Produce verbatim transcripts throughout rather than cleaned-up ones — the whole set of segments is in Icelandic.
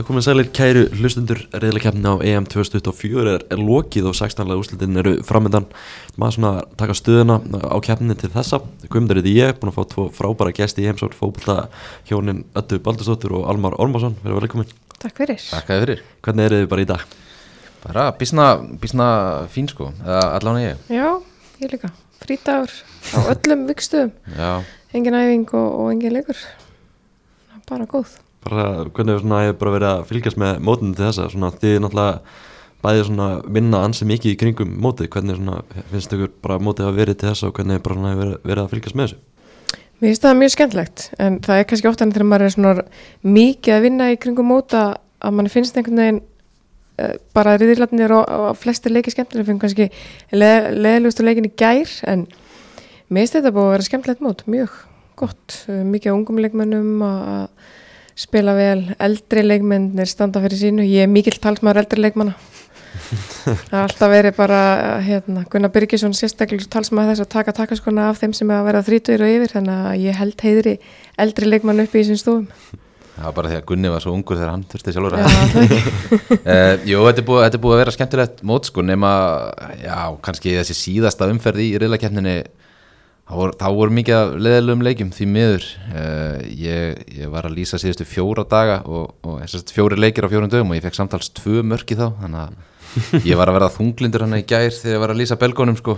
Já, komið sælir kæru hlustundur, riðlakeppnin á E M tvö þúsund tuttugu og fjögur er, er lokið og sextán liða úrslitin eru framundan. Maður svona taka stöðuna á keppninni til þessa. Guðmundur heiti ég, búin að fá tvo frábæra gesti í heimsókn, fótbolta hjónin Öddu Baldursdóttir og Almar Ormarsson. Verið velkomin. Takk fyrir. Takk fyrir. Hvernig eru þið bara í dag? Bara býsna, býsna fín sko, eða allan ég. Já, ég líka. Frídagur á öllum vikstöðum. Já. Engin æfing og, og engin leikur. Bara góð. Bara hvernig svona hefur bara verið að fylgjast með mótinu til þessa, svona þið náttúrulega bæði svona vinna ansi mikið í kringum mótið, hvernig svona finnst ykkur bara mótið hafa verið til þessa og hvernig bara svona hefur verið að fylgjast með þessu? Mér finnst það mjög skemmtilegt, en það er kannski oft enn þegar maður er svona mikið að vinna í kringum móta að mann finnst einhvern veginn uh, bara riðlarnir og, og flestir leiki skemmtilega, finnst kannski leð, leðlustu leikin í gær, en mér finnst þetta búið að vera skemmtilegt mót, mjög gott, uh, mikið ungum leikmönnum að spila vel, eldri leikmennir standa fyrir sínu, ég er mikill talsmaður eldri leikmanna það er alltaf verið bara hérna, Gunnar Birgisson sérstaklega talsmaður þess að taka takaskona af þeim sem er að vera þrítugir og yfir, þannig að ég held heiðri eldri leikmann upp í þessum stofum. Það var bara því að Gunni var svo ungur þegar hann þurfti sjálfur að uh, Jú, þetta er, búið, þetta er búið að vera skemmtilegt mót sko, nema, já, kannski þessi síðasta umferð í riðlakeppninni þá voru, þá voru mikið af leiðilegum leikjum því miður. uh, ég, ég var að lýsa síðustu fjóra daga og, og þessast fjóri leikir á fjórum dögum og ég fekk samtals tvö mörk í þá, þannig að ég var að verða þunglindur hann í gær þegar ég var að lýsa belgónum sko.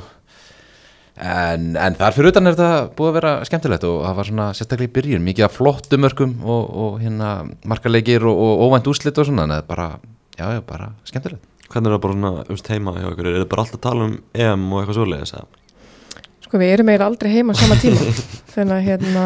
en, en þar fyrir utan er þetta búið að vera skemmtilegt og það var svona sérstaklega í byrjun mikið af flottu mörkum og, og hérna markaleikir og, og óvænt úrslit og svona, en það er bara, já, já, bara skemmtilegt. Hvernig er það bara svona umst heima hjá ykkur, er það bara alltaf að tala um E M og eitthvað svoleiðis eða? Sko við erum eiginlega aldrei heima á sama tíma þannig að hérna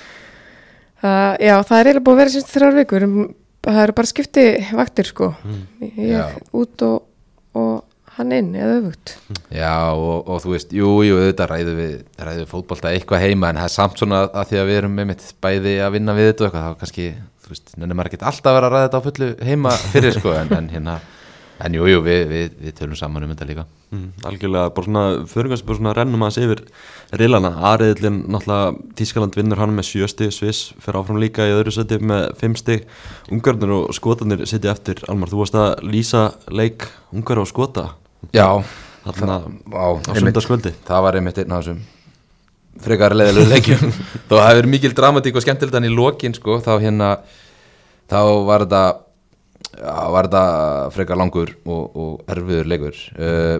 það, já, það er eiginlega búið að vera síðan þrjár vikur, það eru bara skipti vaktir sko, Mm. ég Já. út og, og hann inn eða öfugt. Já, og, og þú veist, jú, jú, auðvitað ræðu við, ræðu við fótbolta eitthvað heima, en það er samt svona að því að við erum með mitt bæði að vinna við þetta og eitthvað, þá kannski, þú veist, nefnir maður ekki alltaf að vera að ræða þetta á fullu heima fyrir sko, en, en hérna, en jú, jú, við, við, við tölum saman um þetta líka. Mm, algjörlega, bara svona fyrir kannski bara svona rennum aðeins yfir riðlana. A-riðillinn náttúrulega Þýskaland vinnur hann með sjö stig, Sviss fer áfram líka í öðru sæti með fimm stig, Ungarnir og Skotarnir sitja eftir. Almar, þú varst að lýsa leik Ungar og Skota Já, þarna á, á sundarskvöldi. það var einmitt einn af þessum frekar leiðilegu leikjum þó það hefur mikil dramatík og skemmtilegt hann í lokin sko, þá hérna þá var þetta já, var þetta frekar langur og, og erfiður leikur. uh,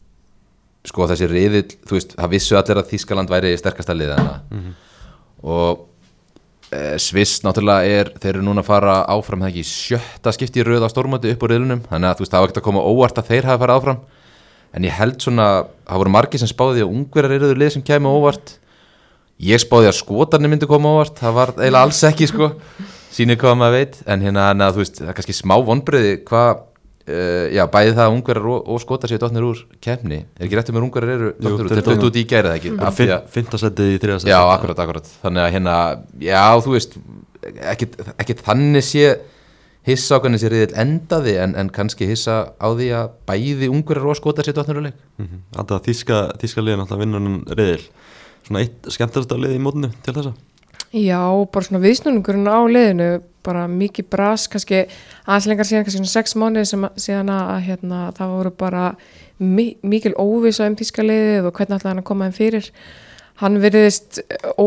sko þessi riðill, þú veist, það vissu allir að Þýskaland væri sterkasta liðið hana Mhm. og uh, Sviss náttúrulega er, þeir eru núna að fara áfram það ekki í sjötta skipti í röð á stórmóti upp úr riðlunum, þannig að þú veist, það var ekkert að koma óvart að þeir hafa farið áfram, en ég held svona, það voru margir sem spáði að Ungverjar eruðu lið sem kæmi óvart, ég spáði að Skotarnir myndi koma óvart, það var eiginlega alls ekki sko, sýnir hvað maður veit, en hérna, na, þú veist, það er kannski smá vonbrigði hvað, uh, já, bæði það að Ungverjar og, og Skotar séu dottnir úr keppni, er ekki rétt um að Ungverjar eru dottnir úr, þeir þeir dottu út í gæri það ekki, af því að- Fimmta sætið í þriðja sæti. já, akkurat, akkurat, þannig að hérna, já, þú veist, ekkit, ekkit þannig sé hissa á hvernig sé riðill endaði, en, en kannski hissa á því að bæði Ungverjar og Skotar séu dottnir úr leik. Mhm. Alltaf þýska, þýska liðin alltaf vinnur hann riðil. Svona eitt skemmtilegasta lið í mótinu til þessa. Já, bara svona viðsnúningurinn á liðinu, bara mikið bras, kannski aðeins lengar síðan, kannski svona sex mánuði sem að- síðan að hérna, það voru bara mi mikil óvissa um þýska liðið og hvernig ætlaði hann að koma þeim fyrir. Hann virðist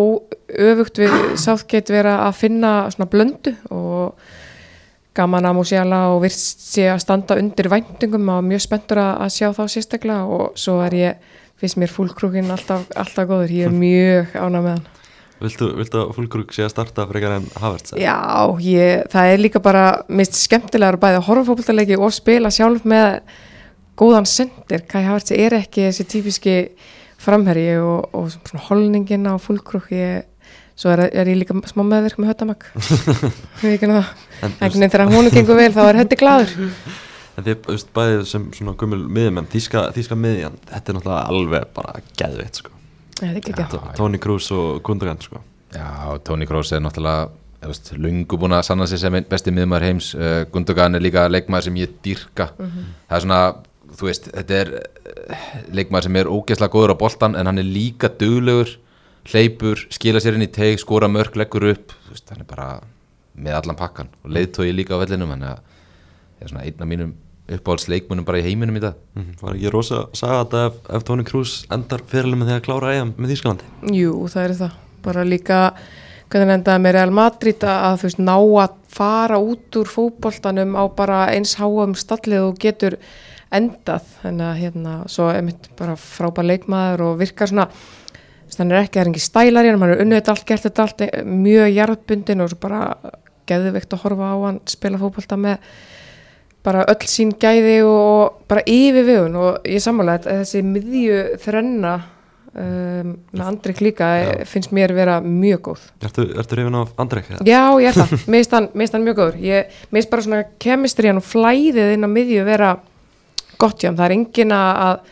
öfugt við Southgate vera að finna svona blöndu og gaman að Musiala og virst sé að standa undir væntingum og mjög spenntur að, að sjá þá sérstaklega, og svo er ég, finnst mér fúlkrúkin alltaf, alltaf góður, ég er mjög ánægð með hann. Viltu, viltu að Fúlkrúk sé að starta frekar en Havertz? Já, ég, það er líka bara mist skemmtilegar að bæði að horfa á fótboltaleiki og spila sjálf með góðan sendir. Kai Havertz er ekki þessi típiski framherji og, og svona holningin á Fúlkrúk, ég, svo er, er ég líka smá meðvirk með Höttamak við ekki það, en þegar hún gengur vel þá er Hötti glaður. En þið, þú veist, bæðið sem svona gömul miðjumenn, þýska, þýska miðjan, þetta er náttúrulega alveg bara geðveitt sko. Það er ekki ekki. Toni Kroos og Gundogan sko. Já, Toni Kroos er náttúrulega, þú veist, lungu búin að sanna sig sem einn besti miðmaður heims. uh, Gundogan er líka leikmaður sem ég dýrka. Mhm. Það er svona, þú veist, þetta er uh, leikmaður sem er ógeðslega góður á boltan, en hann er líka duglegur, hleypur, skila sér inn í teig, skora mörk, leggur upp, þú veist, hann er bara með allan pakkan og leiðtogi líka á vellinum, þannig að ég er svona einn af mínum uppáhaldsleikmunum bara í heiminum í dag. Mm, var ekki rosa að sagða þetta ef, ef Toni Kroos endar fyrirlega með því að klára E M með Þýskalandi? Jú, það er það. Bara líka hvernig endaði með Real Madrid að þú veist ná að fara út úr fótboltanum á bara eins háum stallið og getur endað. Þannig að hérna, svo er mitt bara frábær leikmaður og virkar svona, þannig er ekki, það er ekki stælar í hann, hann er unnið þetta allt, gert þetta allt, mjög jarðbundin og svo bara geðveikt að horfa á hann, spila fótbolta með bara öll sín gæði og bara yfirvegun og ég sammála að þessi miðju þrenna um, með Andrik líka Já. Finnst mér vera mjög góð. Ertu, ertu hrifin af Andrik? Ja? Já, ég er það. Mér finnst hann, mér finnst hann mjög góður. Ég, mér finnst bara svona kemistrían og flæðið inn á miðju vera gott hjá hann. Það er engin að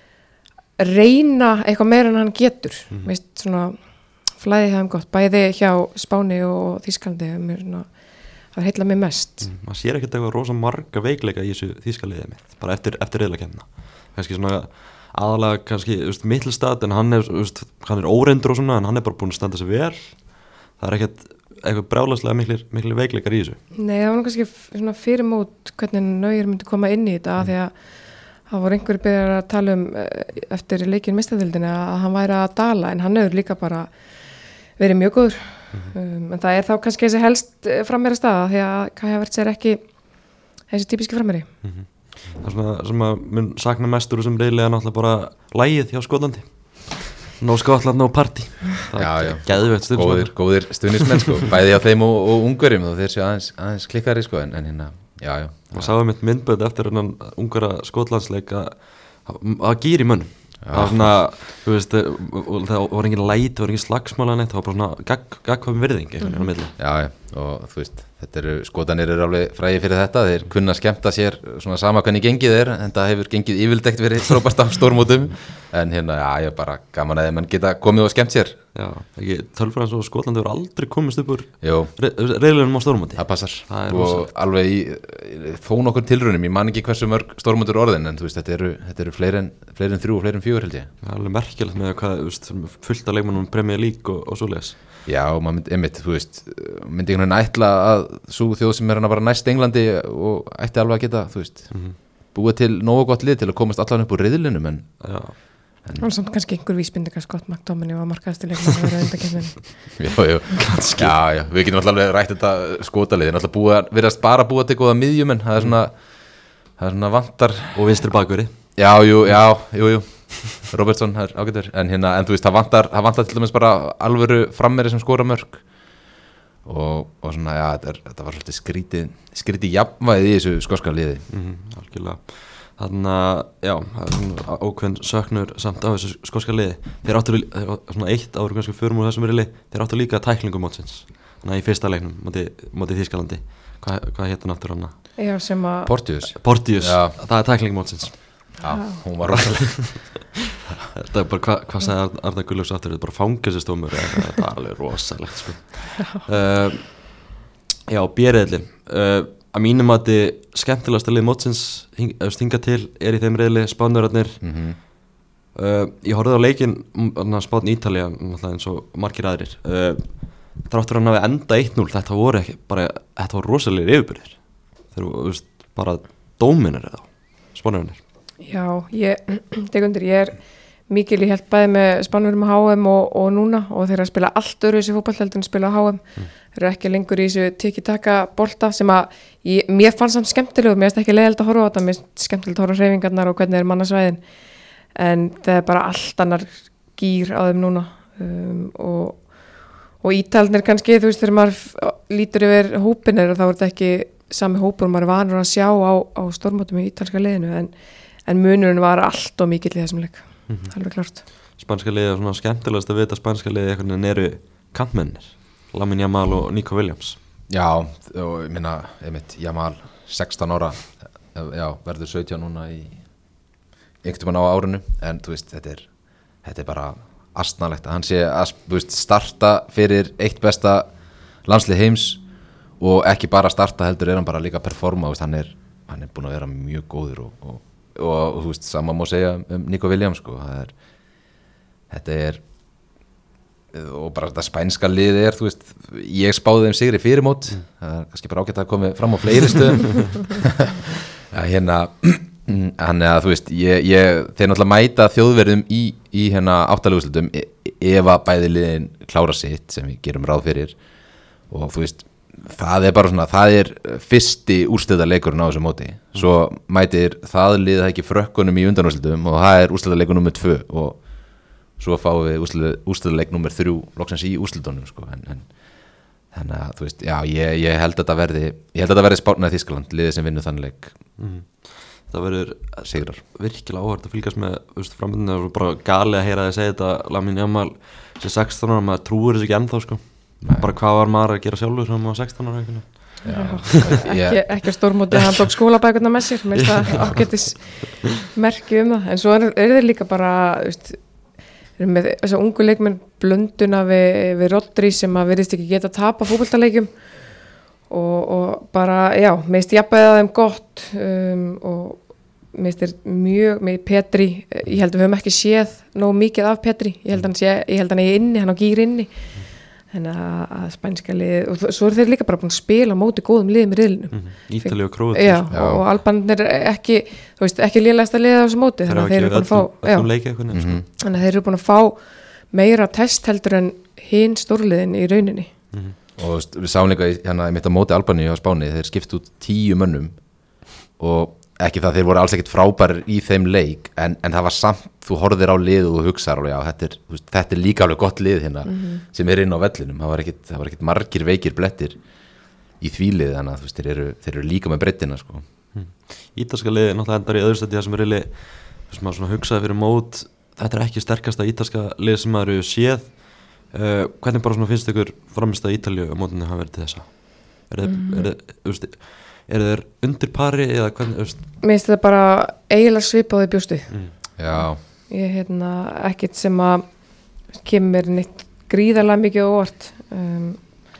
reyna eitthvað meira en hann getur. Mm. Mér finnst svona flæðið hefum gott. Bæði hjá Spáni og Þýskalandi mér svona það heilla mig mest. Mm, maður sér ekkert eitthvað rosa marga veikleika í þessu Þýskaliði mitt, bara eftir, eftir riðlakefnina. Kannski svona aðalega kannski, þú veist, Mittelstad, en hann er, þú veist, hann er óreyndur og svona, en hann er bara búin að standa sig vel. Það er ekkert eitthvað brjálæslega miklir, miklir veikleikar í þessu. Nei, það var nú kannski svona fyrir mót hvernig Neuer myndi koma inn í þetta, mm. því að það voru einhverju byrjar að tala um eftir leikin meistaradeildinni að hann væri að dala, en hann hefur líka bara verið mjög góður. Mm-hmm. um, en það er þá kannski þessi helst frammeira staða því að Kai Havertz er ekki þessi típiski frammeiri. Mm-hmm. Það er svona sem að mun sakna mestur og sem reyðlega náttúrulega bara lægið hjá Skotlandi, no Skotland, no party. Það já, já. Geðveikt stund góðir, góðir stuðnismenn sko, bæði á þeim og, og Ungverjum og þeir séu aðeins, aðeins klikkari sko, en, en hérna, já, já. Maður sáum eitt myndbönd eftir hennan Ungvera Skotlandsleik að að gýr í mönnum. Það var svona, þú veist, það var engin læt, það var engin slagsmála neitt, það var bara svona gagg, gaggfæmi virðing einhvern veginn á milli. Já, já, og þú veist, þetta eru, Skotanir eru alveg frægir fyrir þetta, þeir kunna skemmta sér svona sama hvernig gengið er, en það hefur gengið yfirleitt verið frábært af stórmótum, en hérna, já, ég bara gaman að þeim menn geta komið og skemmt sér. Já, ekki, tölfræðan svo Skotland hefur aldrei komist upp úr reyðlunum á stórmóti. Það passar, það og rosa. Alveg í þó nokkur tilraunum, ég man ekki hversu mörg stórmótur orðin, en þú veist, þetta eru, þetta eru fleiri en, fleiri en þrjú og fleiri en fjögur held ég. Það er alveg merkilegt með hvað, þú veist, fullt af leikmannum Premier League og, og svoleiðis. Já, maður myndi, einmitt, þú veist, myndi einhvern veginn ætla að svo þjóð sem er hann að bara næst Englandi og ætti alveg að geta, þú veist, mm-hmm. búið til nógu gott lið til að komast allan upp úr riðlinum, en... Já. Það var samt kannski einhver vísbindingar Scott McTominay var markaðasti leikmaður að vera undankeppninni. Já, já, kannski. Já, já, við getum alltaf rætt þetta skotalið, en alltaf búið, virðast bara búið til góða miðjum, en það er svona, það er svona vantar. Og vinstri bakveri. Já, jú, já, jú, jú, Robertson, það er ágætur, en hérna, en þú veist, það vantar, það vantar til dæmis bara alvöru frammeri sem skora mörg. Og, og svona, já, þetta, er, þetta var svolítið skrítið, skrítið jafnvægið í þessu skoska liði. Mm-hmm, algjörlega. Þannig að, já, það er svona ákveðin söknur samt á þessu skoska liði. Þeir áttu svona eitt áður kannski förum úr þessum riðli, þeir áttu líka tæklingu mótsins. Þannig að í fyrsta leiknum móti, móti Þýskalandi. Hvað, hvað hétt hann aftur hana? Já, sem að... Portius. Portius, það er tæklingu mótsins. Já, hún var rosalega. Þetta er bara, hvað hva sagði Arnar Gullufs aftur, þetta er bara fangelsistómur, þetta er alveg rosalegt, sko. Uh, já, B-riðlinn. Uh, að mínum að þetta skemmtilegasta lið mótsins hinga til er í þeim riðli Spánverjarnir. Mm-hmm. uh, ég horfði á leikinn Spánn Ítalía eins og margir aðrir. uh, þráttur hann hafi enda eitt núll, þetta voru ekki bara, þetta voru rosalegir yfirbyrðir, þeir voru bara dóminir eða Spánverjarnir. Já, ég tek undir, ég er mikil, ég held bæði með Spánverjum á H M og, og núna og þeir að spila allt öðru þessi fótballheldur en spila á H M. Mm. Þeir eru ekki lengur í þessu tiki-taka bolta sem að ég, mér fannst samt skemmtilegu, mér finnst ekki leiðilegt að horfa á þetta, mér finnst skemmtilegt að horfa á hreyfingarnar og hvernig er mannasvæðin, en það er bara allt annar gýr á þeim núna. um, og, og Ítalnir kannski, þú veist, þegar maður lítur yfir hópinir og þá er þetta ekki sami hópur maður er vanur að sjá á, á stórmótum í ítalska liðinu, en, en munurinn var allt og mikill í þessum leik. Mm-hmm. Alveg klart. Spænska liðið er svona skemmtilegast að vita að spænska liðið einhvern veginn eru kantmennir, Lamine Yamal og Nico Williams. Já, og ég minna, einmitt, Yamal sextán ára, já, verður sautján núna í einhvern veginn á árinu, en þú veist, þetta er, þetta er bara astnalegt að hann sé að, þú veist, starta fyrir eitt besta landslið heims og ekki bara starta heldur er hann bara líka að performa, veist, hann er, hann er búin að vera mjög góður og, og Og, og þú veist, sama má segja um Nico Williams sko, það er þetta er og bara þetta spænska liði er, þú veist, ég spáði þeim sigri fyrir mót, mm. það er kannski bara ágætt að koma fram á fleiri stöðum ja, hérna hann er að, þú veist, ég, ég þeir náttúrulega mæta þjóðverðum í, í hérna áttaleguslutum ef að bæði liðin klára sitt sem við gerum ráð fyrir og þú veist, það er bara svona, það er fyrsti úrslitaleikurinn á þessu móti, svo mætir það lið ekki frökkunum í undanúrslitum og það er úrslitaleikur númer tvö og svo fáum við úrslitaleik númer þrjú loksins í úrslitunum sko. en, en, þannig að þú veist, já, ég, ég held að þetta verði ég held að þetta verði Spánn Þýskaland, liðið sem vinnur þann leik mm. Það verður sigrar virkilega áhört að fylgjast með framöndinu, það var bara gali að heyra að segja þetta Lamine Yamal sem sextán ára, maður trúir þessu ekki ennþá sko. bara hvað var maður að gera sjálfur sem maður sextán ára já. Já, ekki, ekki stórmóti hann tók skólabækurna með sér með það ágætis merki um það en svo er, er þeir líka bara veist, með þess að ungu leikmenn blönduna við, við Rodri sem að verðist ekki geta að tapa fótboltaleikjum og, og bara, já, meðist jafnvæða þeim gott um, og meðist er mjög, með Petri ég held að við höfum ekki séð nóg mikið af Petri ég held að hann sé, ég held að hann er inni hann á gýr inni þannig að, að spænska lið og svo er þeir líka bara búin að spila á móti góðum liðum í riðlinum mm -hmm. Ítalíu og Króatía já, og, og Albanir ekki þú veist, ekki lélegasta liða á þessu móti þannig að þeir eru búin að fá já, mm -hmm. þannig að þeir eru búin að fá meira test heldur en hinn stórliðin í rauninni mm -hmm. og við sáum líka hérna í mitt á móti Albaníu á Spáni, þeir skipt út tíu mönnum og ekki það þeir voru alls ekkert frábærir í þeim leik en, en það var samt, þú horfðir á lið og þú hugsaður og já, þetta er, veist, þetta er líka alveg gott lið hérna mm -hmm. sem er inn á vellinum, það var ekkert, það var ekkert margir veikir blettir í því lið þannig að þú veist, þeir eru, þeir eru líka með brettina sko. mm. Ítalska liði náttúrulega endar í öðru stætti það sem er reyli, þú veist maður svona hugsaði fyrir mót, þetta er ekki sterkasta ítalska lið sem maður eru séð uh, hvernig bara svona finnst ykkur framist að Ítalíu á mótinu hafa verið til þessa er mm. þeir, er, er þeir undir pari eða hvernig mér finnst þetta bara eiginlega svipaði bjóstu mm. já ég hérna ekkert sem að kemur neitt gríðarlega mikið óvart um,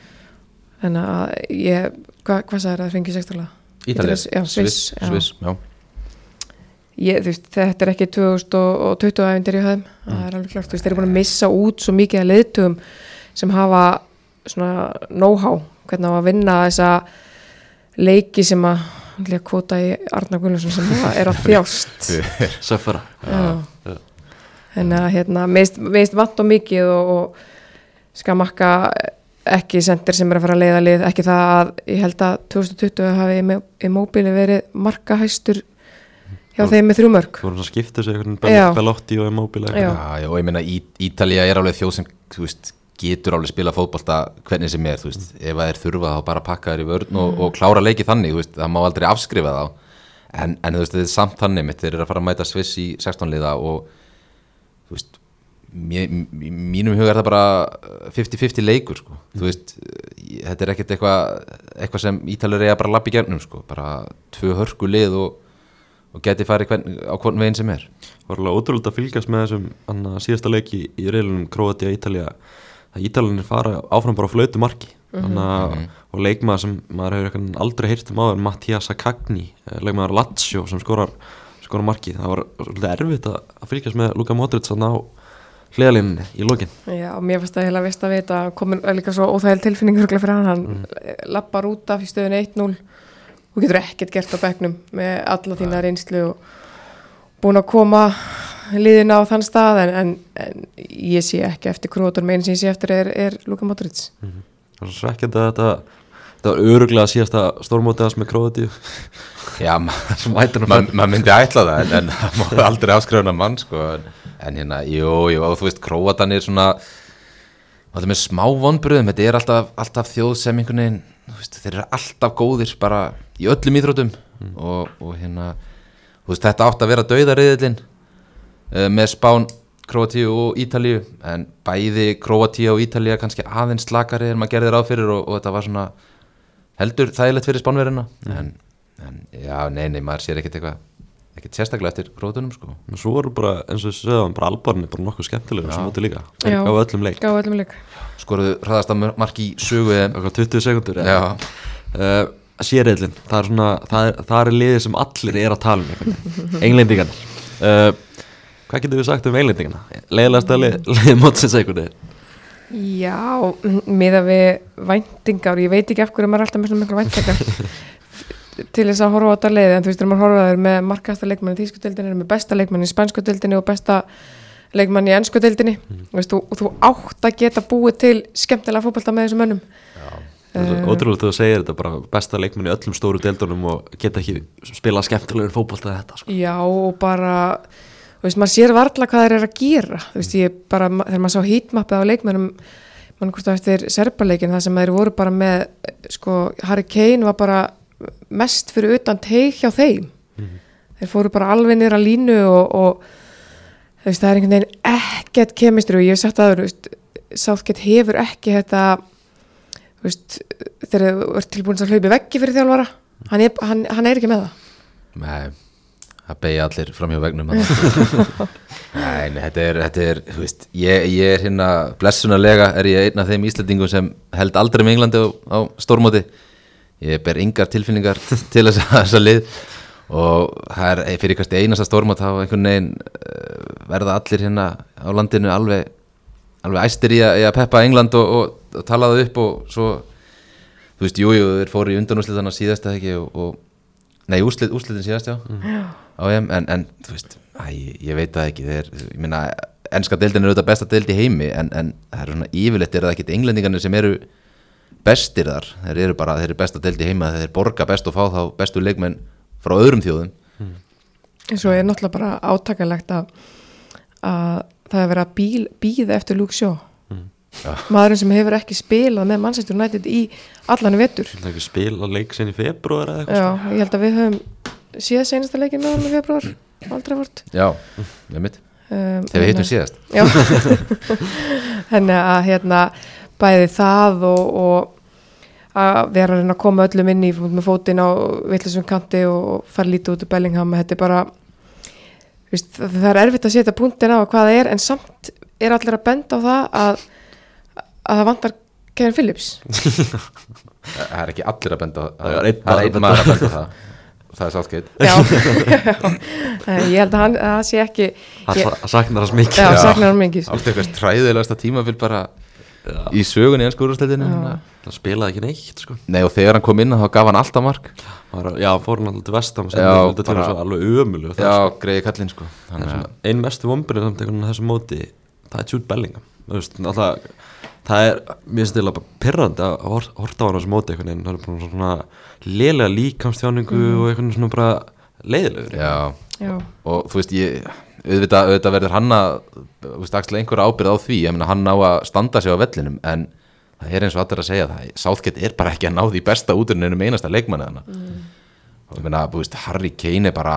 en að ég hva, hvað sagði það að fengi sextala Ítalía, Sviss Sviss, já ég, þú veist, þetta er ekki tvö þúsund tuttugu æfindir í höfum, mm. það er alveg klart þú veist, þeir eru búin að missa út svo mikið að leiðtugum sem hafa svona know-how, hvernig á að vinna þessa leiki sem að kvota í Arnar Gunnlaugsson sem er að þjást söffara en að hérna meist vant og mikið og, og Skamakka ekki sendir sem er að fara að leiða lið ekki það að ég held að tvö þúsund tuttugu hafi Immobile verið markahæstur hjá þeim með þrjú mörg þú voru svona skiptu sig einhvern Belotti og Immobile já, já, og ég meina Ítalía er alveg þjóð sem þú veist getur alveg spila fótbolta hvernig sem er, þú veist, ef það er þurfa þá bara pakka þér í vörn og, og klára leiki þannig, þú veist, það má aldrei afskrifa þá en, en þú veist, þetta er samt þannig mitt, þeir eru að fara að mæta Sviss í sextán liða og þú veist, mér, mínum huga er það bara fimmtíu fimmtíu leikur, sko, mm. þú veist þetta er ekkert eitthvað eitthva sem Ítalir eiga bara lappi gernum, sko, bara tvö hörku lið og, og geti farið hvern, á hvern veginn sem er. Það var alveg ótrúlega að fylgjast með þessum annað síðasta leiki í riðlunum Króatía, Ítalía að Ítalinir fara áfram bara á flautu marki mm -hmm. að, og leikmaður sem maður hefur aldrei heyrt um áður Mattia Saccagni, leikmaður Lazio sem skorar, skorar marki það var svolítið erfitt að, að fylgjast með Luka Modric að ná hliðalínunni í lokin. Já, og mér fannst það heila vist að vita komin líka svo óþægileg tilfinningur fyrir hann, hann mm. lappar út af í stöðun eitt núll og getur ekkert gert á bekknum með alla þína reynslu og búin að koma liðina á þann stað en, en, en ég sé ekki eftir Króatur með einn sem ég sé eftir er, er Luka Modric mm -hmm. Það er svo svekkjandi að þetta þetta var öruglega síðasta stórmótið hans með Króatíu Já, maður ma ma myndi ætla það en, en það má aldrei afskrifna mann sko, en, en hérna, jú, jú, og þú veist Króatan er svona það er með smá vonbröðum, þetta er alltaf, alltaf þjóð sem einhvern veginn, þú veist, þeir eru alltaf góðir bara í öllum íþrótum mm. og, og hérna, þú veist, þetta átt að vera dauðariðillinn með Spán, Króatíu og Ítalíu en bæði Króatíu og Ítalía kannski aðeins slakari en maður gerði ráð fyrir og, og þetta var svona heldur þægilegt fyrir Spánverðina mm. en, en já, nei, nei, maður sér ekkert eitthvað ekkert sérstaklega eftir Króatunum sko. En svo voru bara, eins og þessu sögðum, bara Albanir bara nokkuð skemmtilega sem móti líka Já, gáðu öllum leik gáðu öllum leik Skoruðu hraðasta mark í sögu eitthvað tuttugu sekundur Já uh, Sérreillin, það er svona það er, það er liðið sem allir er að tala um Englendingarnir uh, Hvað getur við sagt um Englendingana? Leiðilegasta lið, lið mótsins einhvern veginn? Já, miðað við væntingar og ég veit ekki af hverju maður er alltaf með svona miklu væntingar til þess að horfa á þetta leiði, en þú veist, þegar maður horfa það er með markasta leikmann í þýsku deildinni, með besta leikmann í spænsku deildinni og besta leikmann í ensku deildinni mm. veist, og, og þú átt að geta búið til skemmtilega fótbolta með þessum mönnum. Það er uh, ótrúlega að þú segir þetta, bara besta leikmann í öllum stóru deildunum og geta ekki spila skemmtilegur fótbolta þetta sko. Já, og bara þú veist, maður sér varla hvað þeir eru að gera þú veist, ég bara, þegar maður sá heatmappið á leikmennum mann hvort eftir Serbaleikin það sem þeir voru bara með sko, Harry Kane var bara mest fyrir utan teig hjá þeim mm. þeir fóru bara alveg niður að línu og, og þú veist, það er einhvern veginn ekkert kemistri og ég hef sagt að þú veist, Southgate hefur ekki þetta þú veist, þegar þú ert tilbúin að hlaupi veggi fyrir þjálfara hann er, hann, hann er ekki með það. Nei, það beigja allir fram hjá vegnum Nei, þetta er, þetta er þú veist, ég, ég er hérna blessunarlega er ég einn af þeim Íslendingum sem held aldrei með Englandi á, á stórmóti ég ber engar tilfinningar til þess að þessa lið og það er fyrir kannski einasta stórmót þá einhvern veginn verða allir hérna á landinu alveg alveg æstir í að, í að peppa England og, og, og tala það upp og svo þú veist, jújú, jú, þeir fóru í undanúrslitana síðast eða ekki og, og nei, úrslit, úrslitin síðast, já, mm. á em, en, en þú veist, æ, ég veit það ekki, þeir, ég meina, enska deildin er auðvitað besta deild í heimi, en, en það er svona yfirleitt er það ekkit englendingarnir sem eru bestir þar, þeir eru bara, þeir eru besta deild í heimi, þeir borga best og fá þá bestu leikmenn frá öðrum þjóðum. Mm. En svo er náttúrulega bara átakanlegt að, að það er verið að bíl, bíða eftir Luke Shaw. Ja. Maðurinn sem hefur ekki spilað með Manchester United í allan vetur Það er ekki spilað leik sen í febrúar eða eitthvað. Já, ég held að við höfum síðan seinasta leikin með honum í febrúar aldrei vort. Já, ég mitt um, þegar við hittum síðast. Já Þannig að hérna bæði það og, og að vera að reyna að koma öllum inn í með fótinn á vitlausum kanti og fara lítið út úr Bellingham, þetta er bara víst, það er erfitt að setja punktin á hvað það er, en samt er allir að benda á það að að það vantar Kevin Phillips. Það er ekki allir að benda á það, það er einn maður, maður að benda á það og það er Southgate. Já, ég held að hann að það sé ekki Það ég... saknar hans mikið. Já, saknar hann mikið. Átti eitthvað træðilegasta tímabil bara já. Í sögunni ensku úrvalsdeildinni. Það spilaði ekki neitt sko. Nei, og þegar hann kom inn þá gaf hann alltaf mark. Já, fór hann alltaf til Vestam sem þetta tíma svo alveg ömurlegur. Já, sko. Greiði kallinn sko. Einn mestu vonbrigði samt einhvern veginn þessum móti, það er Jude Bellingham. Þú veist, alltaf það er, mér finnst þetta bara pirrandi að horta á hann á þessu móti einhvern veginn, það er bara svona lélega líkamstjáningu mm. og einhvern veginn svona bara leiðilegur. Já. Já, og þú veist, ég, auðvitað, auðvitað verður hann að, þú veist, axla einhverja ábyrgð á því, ég meina hann á að standa sig á vellinum, en það er eins og allir að segja það, Southgate er bara ekki að ná því besta útrunninum einasta leikmanni þarna. Mm. Og ég meina, þú veist, Harry Kane er bara,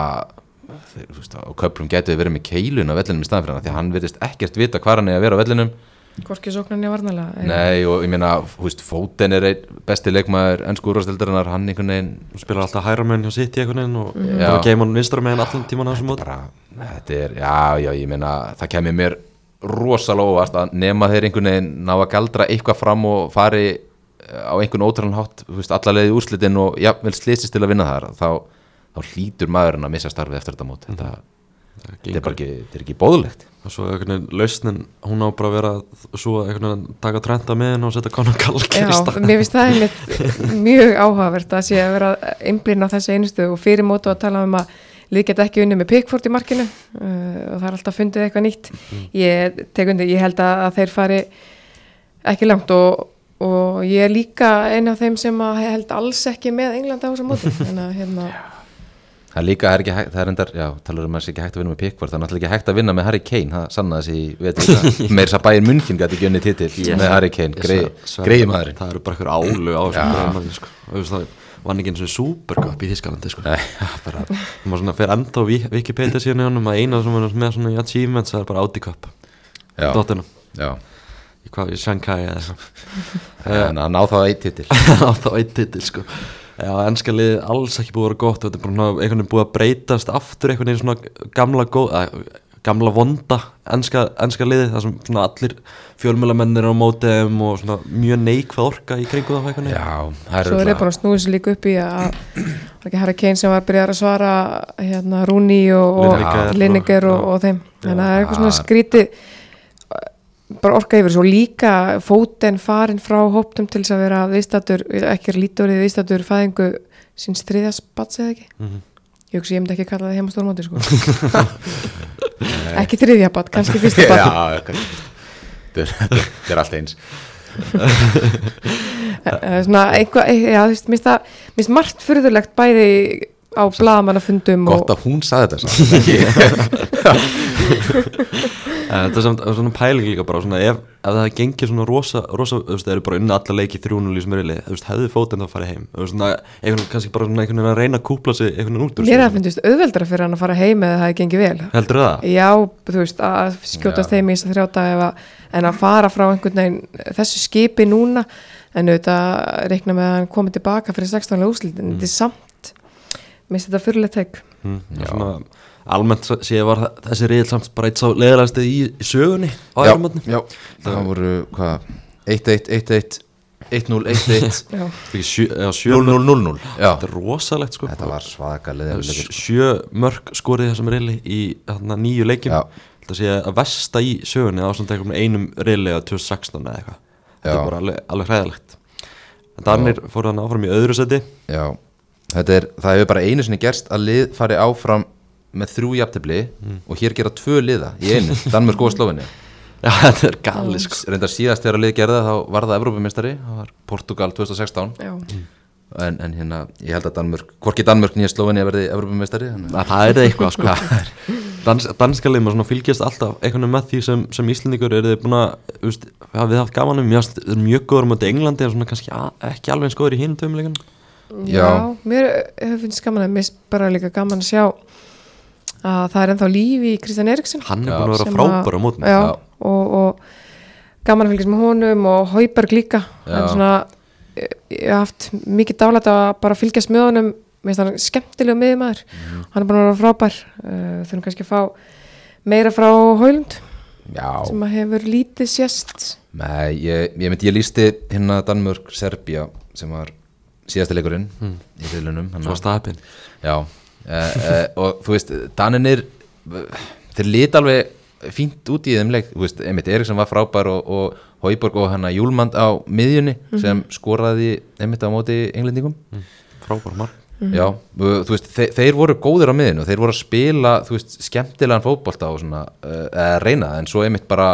þú veist, á köflum getur við verið með keilun á vellinum í staðan fyrir hann, því að hann virðist ekkert vita hvar hann er að vera á vellinum. Hvorki sóknarni varnalega. Nei, og ég meina, þú veist, Foden er einn besti leikmaður ensku úrvalsdeildarinnar, hann einhvern veginn spilar alltaf hægra meginn hjá City einhvern veginn og mm. bara geima hann vinstra meginn allan tíman á þessum móti. Þetta er, já, já, ég meina, það kemur mér rosalega óvart að nema þeir einhvern veginn ná að galdra eitthvað fram og fari á einhvern ótrúlegan hátt, þú veist, alla leið í úrslitin og já, vel slitsist til að vinna þar, þá, þá hlýtur maðurinn að missa starfið eftir þetta mót. Þetta, mm. þetta er bara ekki, þetta er ekki boðlegt. Og svo einhvern veginn lausnin, hún á bara að vera svo einhvern veginn taka Trenta með henn og setja Conor Gallagher í stað. Já, mér finnst það einmitt mjög áhugavert að sé að vera einblín á þessu einustu og fyrir mótu að tala um að lið geta ekki unni með Pickford í markinu uh, og það er alltaf fundið eitthvað nýtt. Mm. Ég tek undir, ég held að, að þeir fari ekki langt og, og ég er líka einn af þeim sem að held alls ekki með England á þessu móti. Þannig að hérna Það er líka, það er ekki hægt, það er endar, já, talar um að það er ekki hægt að vinna með Pickford, það er náttúrulega ekki hægt að vinna með Harry Kane, það sannaði sig í vetur, meir þess að Bayern München gæti ekki unni titill yes. með Harry Kane, greið maðurinn. Það eru bara eitthvað álu á þessum greiðmanni, sko, það var ekki eins og Supercup í Þýskalandi, sko. Nei, já, bara, það má svona fyrir enda á Wikipedia síðan í honum að eina sem var með svona achievements, það er bara Audi Cup, dóttina, í hvað, í Shanghai eða eitthvað, ná þá eitt titil, ná þá eitt titil, sko. Já, enska liðið alls ekki búið að vera gott, þetta er bara einhvern veginn búið að breytast aftur einhvern veginn svona gamla góð, að, gamla vonda enska, enska liðið, það sem svona allir fjölmjölamennir á mótið og svona mjög neikvæð orka í kringu það einhvern veginn. Já, það er svo er ég bara að snúið sér líka upp í að var ekki Harry Kane sem var að byrja að svara hérna Rooney og, og Lineker og, og þeim, þannig að það er eitthvað svona skrítið bara orka yfir svo líka fóten farin frá hóptum til þess að vera viðstaddur, ekki lítur við viðstaddur fæðingu síns þriðja spats eða ekki mm -hmm. ég hugsi, ég myndi ekki kalla það heima stórmóti sko. ekki þriðja bat, kannski fyrsta bat já, þetta er allt eins svona einhvað, já þú veist, mér finnst margt furðulegt bæði á blaðamannafundum gott að hún saði þetta þetta er samt svona pæling líka bara svona, ef, ef það gengir svona rosa, rosa þú veist, það eru bara unni alla leiki þrjú núll í sem er þú veist, hefði fótinn þá farið heim þú veist, svona, einhvern, kannski bara svona einhvern veginn að reyna að kúpla sig einhvern veginn út úr mér það finnst auðveldara fyrir hann að fara heim eða það hefði gengið vel heldur það? já, þú veist, að skjótast heim í þess að þrjáta en að fara frá einhvern veginn þessu skipi núna en auðvitað reikna með að hann komið tilbaka fyrir sextán úrslitin, þetta er samt minnst þetta fyrirlega teik mm, svona almennt séð var þessi riðill samt bara eitt sá leiðilegasti í, í sögunni á Evrópumótinu. Já, það voru hvað, eitt eitt, eitt eitt, eitt núll, eitt eitt, núll núll, núll núll. Þetta er rosalegt sko. Þetta var svakalega. Sjö mörk skorið þessum riðli í þarna nýju leikjum. Þetta sé að versta í sögunni á svona einhverjum einum riðli á tvö þúsund og sextán eða eitthvað. Þetta er bara alveg, alveg hræðilegt. Danir fóru hann áfram í öðru seti. Já, þetta er, það hefur bara einu sinni gerst að lið fari áfram með þrjú jafntefli mm. og hér gera tvö liða í einu, Danmörk og Slóvenía. Já, þetta er galið sko. Reyndar síðast þegar lið gerða þá var það Evrópumeistari, það var Portugal tvö þúsund og sextán. Já. En, en hérna, ég held að Danmörk, hvorki Danmörk nýja Slóvenía verði Evrópumeistari. Það er eitthvað sko. Dans, danska lið maður svona fylgjast alltaf einhvern veginn með því sem, sem Íslendingur eru þið búin að, veist, við haft gaman um, mjög, mjög góður um þetta Englandi en svona kannski að, ekki alveg eins góður í hinum tveim leikjunum. Já, Já, mér hefur finnst gaman að mér bara líka gaman að sjá að það er ennþá líf í Kristján Eriksson. Hann er búin að vera frábær á mótum. Já, og, og gaman að fylgjast með honum og Hauberg líka. En svona, ég haf haft mikið dálætt að bara fylgjast með honum, mér finnst hann skemmtilega miðjumaður. Mm. Hann er búin að vera frábær. Uh, þurfum kannski að fá meira frá Højlund, Já. Sem að hefur lítið sést. Nei, ég, ég myndi, ég lýsti hérna Danmörk, Serbía sem var síðasti leikurinn mm. í riðlunum. Svo stapinn. Já. Uh, uh, og þú veist, Danirnir þeir lít alveg fínt út í þeim leik, þú veist, Einmitt Eriksson var frábær og, og Højborg og hana Hjúlmand á miðjunni mm-hmm. sem skoraði Einmitt á móti englendingum mm. frábær mark mm-hmm. Já, þú veist, þeir, þeir voru góðir á miðjunni og þeir voru að spila, þú veist, skemmtilegan fótbolta og svona, uh, eða reyna en svo Einmitt bara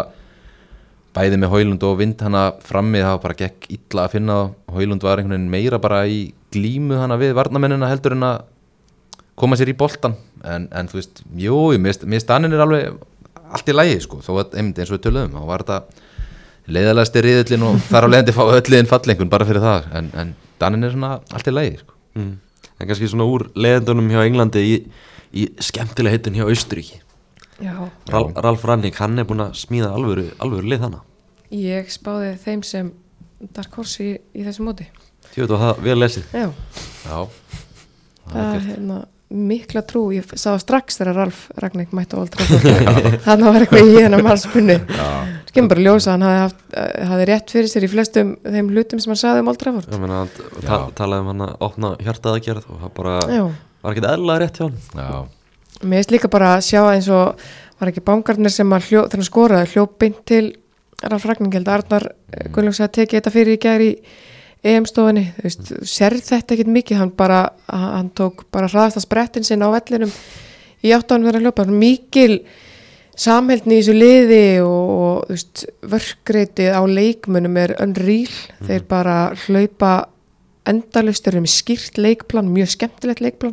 bæði með Højlund og Vind hana frammi það var bara gekk illa að finna og Højlund var einhvern veginn meira bara í glímu hana við varnamennina heldur en að koma sér í boltan en, en þú veist, jú, mér finnst Daninn er alveg allt í lagi sko, þó að einmitt eins og við töluðum, þá var þetta leiðalegasti riðillin og þar á leiðandi fá öll liðin fallengun bara fyrir það, en, en Daninn er svona allt í lagi sko. Mm. En kannski svona úr leiðendunum hjá Englandi í, í skemmtilega heitin hjá Austurríki. Já. Ral, Ralf Rangnick, hann er búin að smíða alvöru, alvöru lið hana. Ég spáði þeim sem Dark Horse í, í þessu móti. Þú veit að það vel lesið. Já. Já. Það er hérna mikla trú, ég sá strax þegar Ralf Rangnick mætti á Old Trafford hann var eitthvað í hennar málspunni skemmur bara ljósa, hann hafði, haft, hafði rétt fyrir sér í flestum þeim hlutum sem hann sagði um Old Trafford ég meina, ta talaði um hann að opna hjartaðagerð og það bara Já. Var ekkert eðlilega rétt hjá hann Já. Mér finnst líka bara að sjá eins og var ekki Baumgartner sem að hljó, þegar hann skoraði hljóp beint til Ralf Rangnick, held Arnar mm. Gunnlaugs að tekið þetta fyrir í gær í E M-stofunni, þú veist, sérð þetta ekkert mikið, hann bara, hann tók bara hraðasta sprettin sinn á vellinum í áttáðan verið að hljópa, mikil samheldni í þessu liði og, og þú veist, vörkreitið á leikmönnum er unreal, mm. þeir bara hlaupa endalaust, þeir eru með skýrt leikplan, mjög skemmtilegt leikplan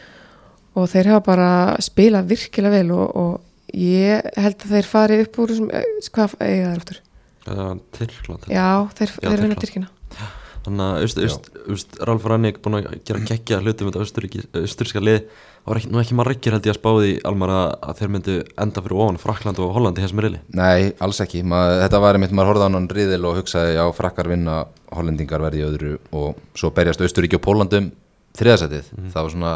og þeir hafa bara spilað virkilega vel og, og ég held að þeir fari upp úr þessum, hvað eiga þeir áttur? Uh, Tyrkland. Já, þeir, Já, þeir vinna Tyrkina. Þannig að aust, aust, aust, Ralf Rangnick búin að gera geggja hluti með þetta austurríska lið það var ekki, nú ekki margir held ég að spáði Almar að, að þeir myndu enda fyrir ofan Frakkland og Hollandi í þessum riðli. Nei, alls ekki Ma, þetta var einmitt, maður horfði á hann riðil og hugsaði já, Frakkar vinna, Hollendingar verði í öðru og svo berjast Austurríki og Póllandum þriðasætið, mm. það var svona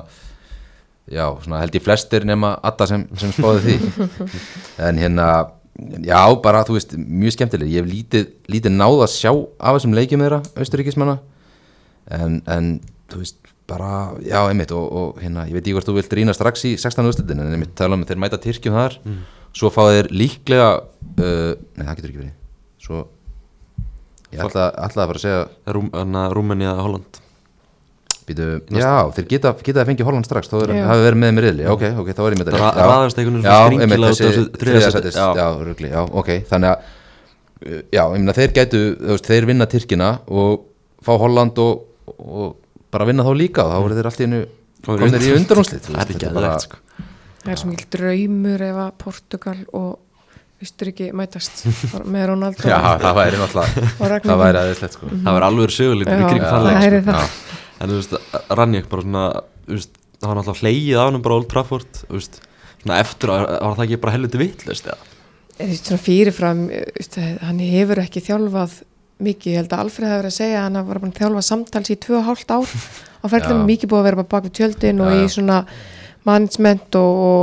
já, svona held ég flestir nema Adda sem, sem spáði því en hérna já, bara, þú veist, mjög skemmtileg ég hef lítið, lítið náð að sjá af þessum leikjum þeirra, austuríkismanna en, en, þú veist, bara já, einmitt, og, og hérna ég veit ekki hvort þú vilt rýna strax í sextán úrslitin en einmitt tala um þeir mæta Tyrkjum þar, mm. svo fá þeir líklega uh, nei það getur ekki verið svo ég ætla, ætla að fara að segja Rúm, Rúmenía eða Holland býtu, já, þeir geta, geta að fengja Holland strax þá er, hafi verið með mér riðli, ok, ok, þá er ég með þetta Ra, raðast einhvern veginn skringilega út af þriðasætist, já, já, rugli, já, ok þannig að, já, ég meina þeir gætu þeir vinna Tyrkina og fá Holland og, og bara vinna þá líka og þá voru þeir allt í einu komnir í undanúrslit þetta er ekki aðeins sko. Það er svo mikil draumur ef að Portugal og Austuríki mætast með Ronaldo já, það væri náttúrulega það væri aðeinslegt sko. það væri alveg sögulegt í kring fannleik sko. En þú veist, Ranjek bara svona, þú veist, það var náttúrulega hlegið á hann bara Old Trafford, þú veist, svona eftir að var það ekki bara helviti vitlaust, eða? Þú veist, svona fyrirfram, hann hefur ekki þjálfað mikið, ég held að Alfreð hefur verið að segja að hann var bara þjálfað samtals í tvö og hálft ár á ferðlunum, mikið búið að vera bara bak við tjöldin og já, í svona management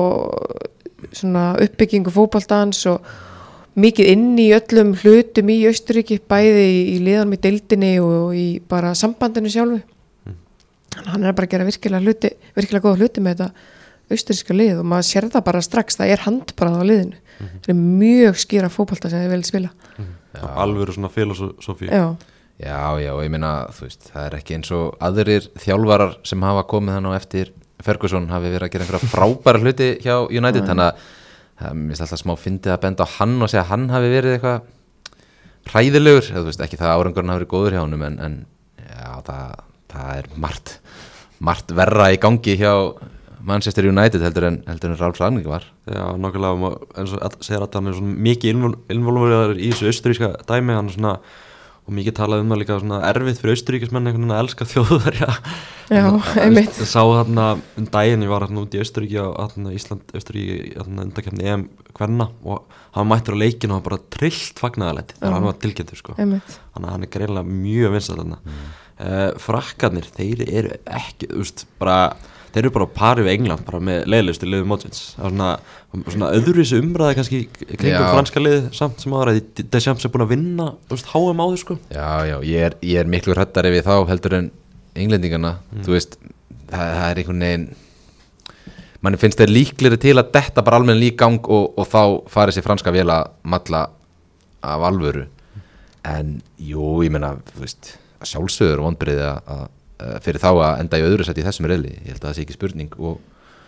og svona uppbyggingu fótboltans og mikið inn í öllum hlutum í Austuríki, bæði í, í liðanum í deildinni og í bara sambandinu sjálfu. Hann er bara að gera virkilega hluti, virkilega góða hluti með þetta austuríska lið og maður sér það bara strax, það er handbragð á liðinu. Mm-hmm. Það er mjög skýra fótbolta sem þið vil spila. Mm-hmm. Alvöru svona filosófí. Já. Já, já, og ég meina, þú veist, það er ekki eins og aðrir þjálfarar sem hafa komið þannig á eftir Ferguson hafi verið að gera einhverja frábæra hluti hjá United, mm. þannig að það er alltaf smá fyndið að benda á hann og segja að hann hafi verið eitthvað hræðilegur, þú veist, ekki það að árangurinn hafi verið góður hjá honum, en, en já, það, það er margt, margt verra í gangi hjá Manchester United heldur en, heldur en Ralf Rangnick var. Já, nokkulega, eins og segir að hann er svona mikið involverður í þessu austuríska dæmi, hann er svona, og mikið talað um það líka svona erfitt fyrir austuríkismenn einhvern veginn að elska þjóðverja. Já, einmitt. Ég sá þarna um daginn, ég var þarna út í Austuríki á þarna Ísland, Austuríki, þarna undankeppni E M kvenna og hann mættur á leikinu og hann bara trillt fagnaðarlæti þegar hann var tilkynntur sko. Einmitt. Þannig að hann er greinilega mjög vinsæll þarna. Mm. Uh, frakkarnir, þeir eru ekki, þú veist, bara þeir eru bara á pari við England, bara með leiðilegustu liðu mótsins. Það var svona, svona öðruvísi umræði kannski kringum franska liði samt sem aðra, því Deschamps er búin að vinna, þú veist, H M áður sko. Já, já, ég er, ég er miklu hræddari við þá heldur en englendingana, mm. þú veist, það, það er einhvern veginn, manni finnst þeir líklegri til að detta bara almenn lík gang og, og þá farið sér franska vel að malla af alvöru, en jú, ég meina, þú veist, sjálfsögur og vonbrigði að fyrir þá að enda í öðru sæti í þessum riðli, ég held að það sé ekki spurning og,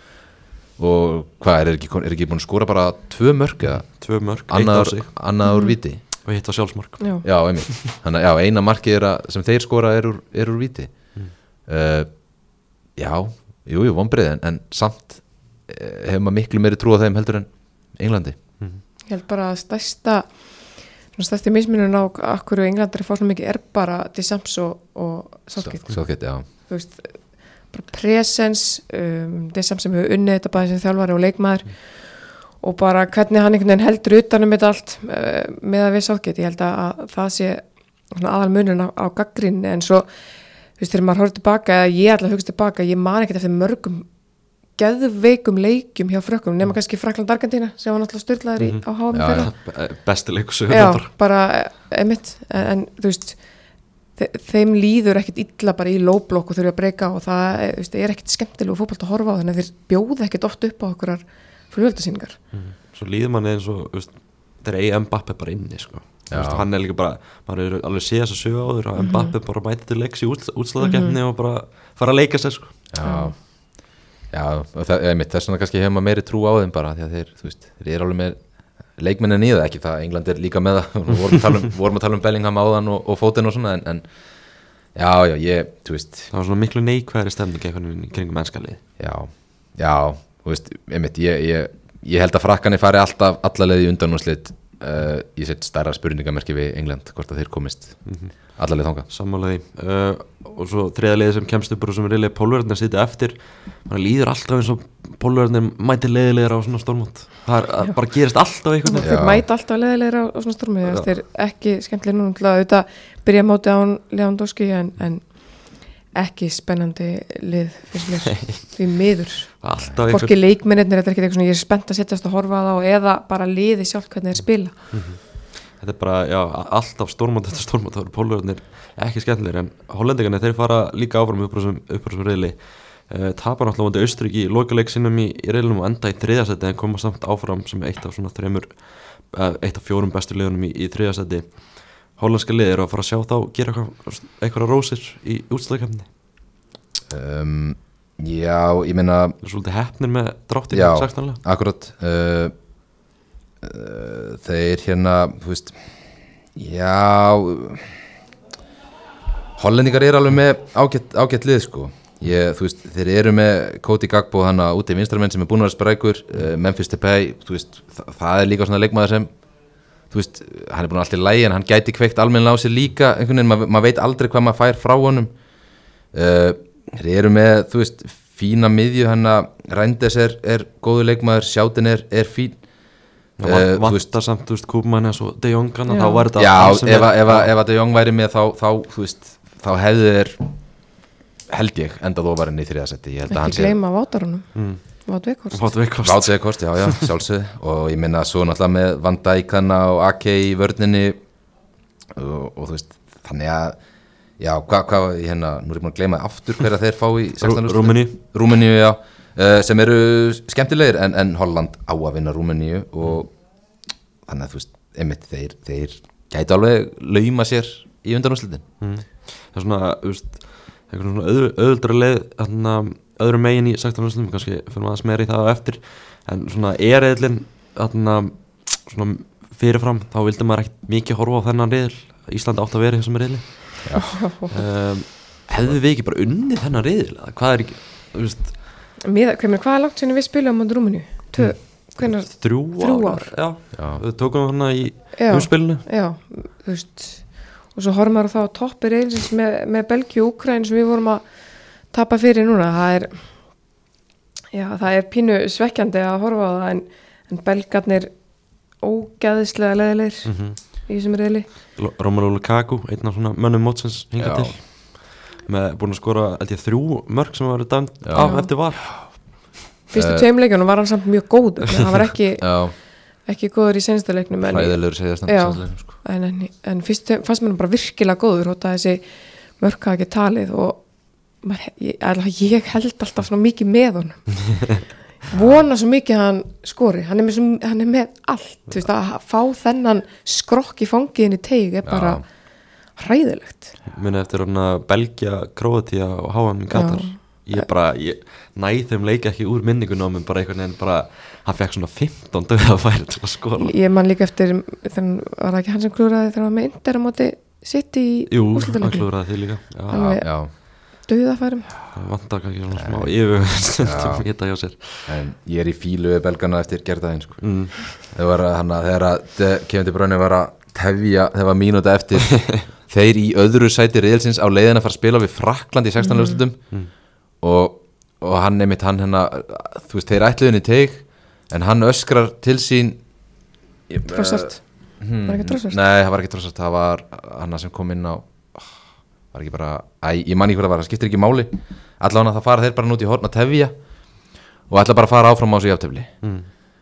og hvað, er ekki, er ekki búin að skora bara tvö mörk eða? Tvö mörk, annað, eitt á sig annað úr víti og hitt á sjálfsmark. Já, já, einmitt, þannig að já, eina markið er að, sem þeir skora er úr, er úr víti. Mm. Uh, já, jú, jú, vonbrigði en, en samt uh, hefur maður miklu meiri trú á þeim heldur en Englandi. Mm. Ég held bara að stærsta stærsti mismunum á akkur og Englandari fá svona mikið er bara Deschamps og, og Southgate. Southgate, já. Þú veist, bara presence, um, Deschamps sem hefur unnið þetta bæði sem þjálfari og leikmaður mm. og bara hvernig hann einhvern veginn heldur utanum þetta allt uh, með að við Southgate. Ég held að, að það sé aðal munurinn á, á gagnrýni en svo, þú veist, þegar maður horfður tilbaka eða ég ætla að hugsa tilbaka, ég man ekkert eftir mörgum geðveikum leikjum hjá frökkum nema kannski Frakkland-Argentína sem var náttúrulega styrlaður í, mm-hmm. á H M fyrra. Besti leikur Já, bara einmitt en, en þú veist þe þeim líður ekkert illa bara í lóblokk og þurfa að breyka og það er, veist, er ekkert skemmtilegu fótbolt að horfa á þannig að þeir bjóða ekkert oft upp á okkurar flugöldasýningar. Mm. Svo líður manni eins og veist, þeir eigi Mbappe bara inni sko. Veist, hann er líka bara, maður er alveg séð þess að sögu áður og Mbappe bara mæti til leiks í útslagakefni mm-hmm. og bara fara að leika sér sko. Já. Já, það er mitt, þess vegna kannski hefur maður meiri trú á þeim bara því að þeir, þú veist, þeir eru alveg með leikmennin í það, ekki það, England er líka með það við vorum að tala um, vorum að tala um Bellingham áðan og, og fótinn og svona, en, en já, já, ég, þú veist það var svona miklu neikvæðri stemning eitthvað kringum mennskaliði. Já, já, þú veist, einmitt, ég, ég, ég held að frakkanir fari alltaf alla leið í undanúrslit uh, ég set stærra spurningamerki við England, hvort að þeir komist mm-hmm. alla leið þangað. Sammálaði uh, og svo þriða liðið sem kemst upp og sem er reyðlega pólverðarnir sitja eftir mann líður alltaf eins og pólverðarnir mæti leiðilegur á svona stórmót það er, bara gerist alltaf einhvern veginn þeir mæti alltaf leiðilegur á, á svona stórmót þeir er ekki skemmtilega núna til að auðvitað byrja móti án Lewandowski en, en ekki spennandi lið finnst mér því miður hvorki leikmennir, þetta er ekki eitthvað svona ég er spennt að setjast að horfa á það eða bara liði sjálf hvernig þeir spila mm-hmm. Þetta er bara, já, alltaf stórmót þetta stórmót, það eru pólverðarnir ekki skemmtilegir en hollendingarnir þeir fara líka áfram upp á þessum riðli uh, tapar náttúrulega mútið Austurríki í lokaleik sinum í, í reilunum og enda í þriðasæti en koma samt áfram sem eitt af svona þremur uh, eitt af fjórum bestu liðunum í, í þriðasæti. Hollandska lið eru að fara að sjá þá gera eitthvað, eitthvað rósir í útslagkefni? Um, já, ég meina svolítið heppnir með dráttinn já, sextánlega. akkurat uh, uh, þeir hérna, þú veist já Hollendingar eru alveg með ágætt, ágætt lið sko. Ég, þú veist, þeir eru með Cody Gakpo hana úti í vinstramenn sem er búin að vera sprækur, uh, Memphis Depay, þú veist, það, það er líka svona leikmaður sem, þú veist, hann er búin allt í lagi en hann gæti kveikt almennilega á sér líka, einhvern veginn, maður mað veit aldrei hvað maður fær frá honum. Uh, þeir eru með, þú veist, fína miðju, hann að Reinders er, er góðu leikmaður, Sjáten er, er fín. Það uh, vantar samt, þú veist, Koopmann og De Jong, þá var þetta... Já, ef að De Jong væri með þá, þá, þú veist, þá hefðu þeir, held ég, endað ofarinn í þriðasetti. Ekki gleyma Vátarunum, mm. Vát Veghorst. Vát Veghorst. Vát Veghorst, já, já, sjálfsögð. Og ég minna svo náttúrulega með Van Dijk hana og Ake í vörninni og, og þú veist, þannig að, já, hvað, hvað, hérna, nú er ég búin að gleyma aftur hverja þeir fá í sextán Rúmeníu. Rúmeníu, já, uh, sem eru skemmtilegir en, en Holland á að vinna Rúmeníu og þannig að þú veist, einmitt, þeir, þeir gætu alveg lauma sér í undanúrslitin. Mm. Það er svona, þú veist, eitthvað svona öðru, öðuldra leið, þarna, öðru megin í sextán úrslitum, kannski fyrir maður að smera í það á eftir, en svona er-riðillinn, þarna, svona fyrirfram, þá vildi maður ekkert mikið horfa á þennan riðil, Íslandi átt að vera í þessum riðli. Um, hefðu við ekki bara unnið þennan riðil, eða hvað er ekki, þú veist? Mér, hvað, hvað er langt sinni við spilum á Rúmeníu? Tvö, hvernig? Þrjú, þrjú ár. Já, já. Við tókum hana í já, umspilinu. Já, þú veist, og svo horfum maður þá á toppi riðilsins með, með Belgíu og Úkraínu sem við vorum að tapa fyrir núna. Það er, já, það er pínu svekkjandi að horfa á það en, en belgarnir ógeðislega leiðilegir mm-hmm. í þessum riðli. Romelu Lukaku, einn af svona mönnum mótsins hingað til. Með búin að skora held ég þrjú mörk sem var dæmt af eftir var. Fyrstu uh, tveim leikjunum var hann samt mjög góður, hann var ekki, ekki góður í seinsta leiknum. Hræðilegur segja stand. Sko. En, en, en fyrstu fannst mér bara virkilega góður hótt að þessi mörk hafa ekki talið og maður, ég, ég held alltaf svona mikið með honum. Vona svo mikið að hann skori, hann er með, svo, hann er með allt, þú veist, að fá þennan skrokk í fangiðin í teig er bara já. Hræðilegt. Muni eftir hann að Belgia, Króatía og H M í Katar. Ég bara, ég næði þeim leika ekki úr minningun á mig, bara einhvern veginn bara, hann fekk svona fimmtán dauðafæri til að skora. Ég man líka eftir, þannig var það ekki hann sem klúraði þegar hann var með Inter á móti City í úrslitaleiknum. Jú, hann klúraði því líka. Já, já. já. Dauðafærum. Það vantar kannski svona smá yfirvöðstundum í þetta hjá sér. En ég er í fílu við belgana eftir gerðaðinn, sko. Mm. Það var hann að þegar að Kevin De Bruyne var að tefja, þegar var mínúta eftir, þeir í öðru sæti riðilsins á leiðin að fara að spila við Frakkland í sextán úrslitum. Mm. Og, og hann nefnitt hann hennar, þú veist, þeir ætluðin í teig en hann öskrar til sín Trossart uh, hmm, var ekki Trossart? Nei, það var ekki Trossart, það var hann sem kom inn á oh, var ekki bara, æ, ég man ekki hvað það var, það skiptir ekki máli allavega það fara þeir bara nút í horn að tefja og ætla bara að fara áfram á sig aftefli mm.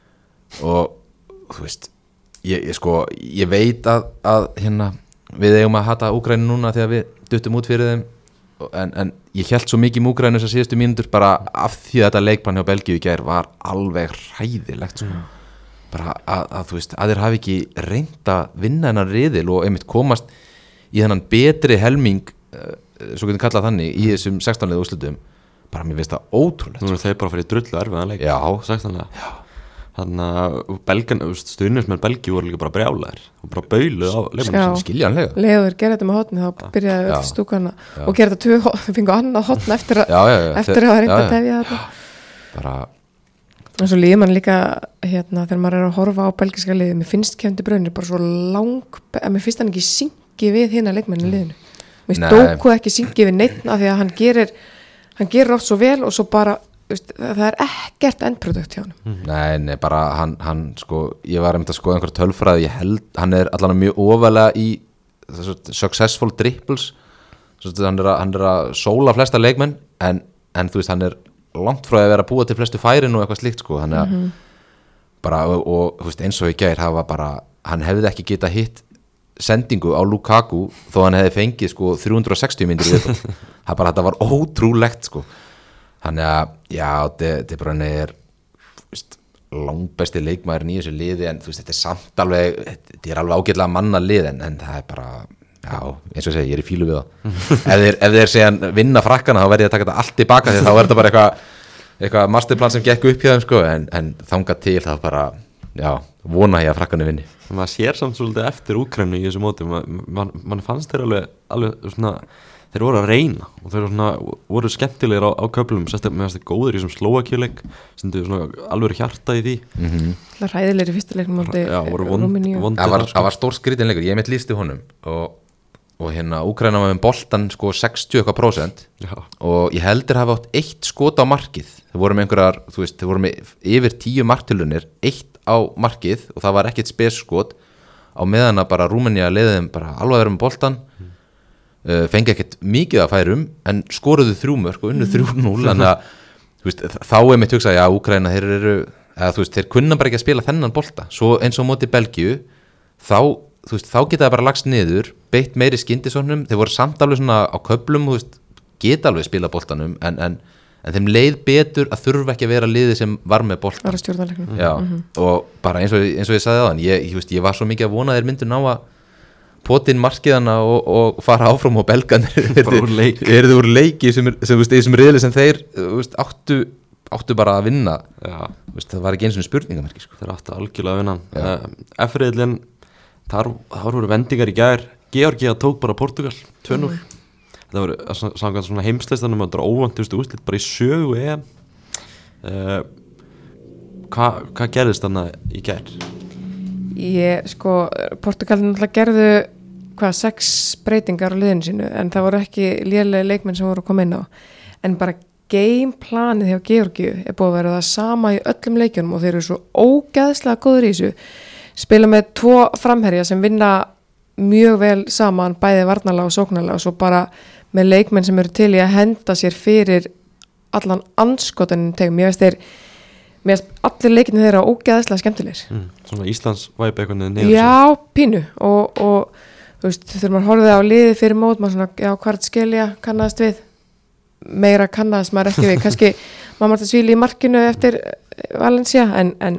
og þú veist ég, ég sko, ég veit að, að hérna, við eigum að hata Úkraínu núna þegar við duttum út fyrir þeim En, en ég held svo mikið í Úkraínu þessar síðustu mínútur bara af því að þetta leikbann hjá Belgíu í gær var alveg hræðilegt sko. mm. bara að, að þú veist að þeir hafi ekki reynt að vinna hennar riðil og einmitt komast í þennan betri helming uh, svo getum kallað þannig í þessum sextánlega úrslitum bara mér finnst það ótrúlegt Nú er þeir bara fyrir drullu erfiðan leik Já, sextánlega Þannig að belgan, stuðnismenn Belgíu voru líka bara brjálæðir og bara bauluð á leikmann skiljanlega Leður gerði þetta með hotni þá byrjaði öll stúkana og gerði þetta tvö hotni, fengu annað hotni eftir að já, já, já, eftir að reynda að tefja þetta bara og svo líður mann líka hérna þegar maður er að horfa á belgiska liði mér finnst Kevin De Bruyne bara svo lang að mér finnst hann ekki syngi við hina leikmennin liðinu mér finnst Doku ekki syngi við neitt af því að hann gerir hann gerir oft svo vel og svo bara það er ekkert endprodukt hjá hann mm. Nei, nei, bara hann, hann sko, ég var einmitt að skoða einhver tölfræði, ég held hann er allan mjög ofalega í successful triples hann er, að, hann er að sóla flesta leikmenn en, en þú veist, hann er langt frá að vera að búa til flestu færin og eitthvað slíkt sko, hann er mm-hmm. bara, og, og þú veist, eins og í gær hafa bara, hann hefði ekki geta hitt sendingu á Lukaku þó hann hefði fengið sko þrjú hundruð og sextíu mínútur í þetta það bara, þetta var ótrúlegt sko Þannig að, já, De, De Bruyne er veist, langbesti leikmaðurinn í þessu liði en þú veist, þetta er samt alveg þetta er alveg ágætlega manna lið en, en það er bara, já, eins og ég segi, ég er í fílu við það ef þeir, ef þeir segja vinna frakkana þá verð ég að taka þetta allt tilbaka því þá er þetta bara eitthvað eitthvað masterplan sem gekk upp hjá þeim sko, en, en þangað til það bara, já, vona ég að frakkanu vinni. Maður sér samt svolítið eftir Úkraínu í þessu móti, man, man, man fannst þeir alveg, alveg svona, þeir voru að reyna og þeir voru, svona, voru skemmtilegir á, á köflum, sérstaklega með þessi góður í þessum Slóvakíuleik, sem þau alveg hjarta í því. Mm-hmm. Það ræðilegir í fyrsta leiknum móti Rúmeníu. Það var, var stór skrítin leikur, ég mitt lísti honum og og hérna Úkraína var með boltan sko sextíu eitthvað prósent og ég heldur hafa átt eitt skot á markið þeir voru með einhverjar, þú veist, þeir voru með yfir tíu marktilunir, eitt á markið og það var ekkert spesskot á meðan að bara Rúmenía leiðum bara alveg að vera með boltan mm. uh, fengi ekkert mikið að færum en skoruðu þrjú mörk og unnu þrjú núll þannig að, þú veist, þá er mitt hugsað, já, Úkraína, þeir eru, eða þú veist, þeir kunna bara ekki að spila þennan bolta, svo eins og móti Belgíu, þá þú veist, þá geta það bara lagst niður beitt meiri skyndisóknum, þeir voru samt alveg svona á köflum, þú veist, geta alveg spila boltanum, en, en, en þeim leið betur að þurfa ekki að vera liði sem var með boltan. Var að stjórna leiknum. Já, mm-hmm. og bara eins og, eins og ég sagði á þann, ég, ég, ég var svo mikið að vona að þeir myndu ná að potin markiðana og, og fara áfram og belganir er þið úr leiki sem er, sem, veist, sem riðli sem þeir veist, áttu, áttu bara að vinna. Veist, það var ekki eins og spurningamerki. Sko. Þeir áttu algjörlega að vinna. Uh, F-riðlinn Þar, þar voru vendingar í gær Georgía tók bara Portugal tvö núll mm. Það voru samkvæmt svona heimsleistanum það var óvantustu úrslit bara í sögu E M uh, Hvað hva gerðist þannig í gær? Ég, sko, Portugalin náttúrulega gerðu hvað, sex breytingar á liðinu sínu en það voru ekki lélega leikmenn sem voru að koma inn á en bara gameplanið hjá Georgíu er búið að vera það sama í öllum leikjunum og þeir eru svo ógeðslega góður í þessu spila með tvo framherja sem vinna mjög vel saman bæði varnarlega og sóknarlega og svo bara með leikmenn sem eru til í að henda sér fyrir allan andskotanum tegum. Ég veist þeir mér veist allir leikinu þeirra ógeðslega skemmtilegir. Mm, svona Íslands væp eitthvað niður. Já, pínu og, og þú veist þegar maður horfið á liði fyrir mót maður svona, já, hvart skilja kannast við meira kannast maður ekki við kannski maður mátti svíli í markinu eftir Valencia en, en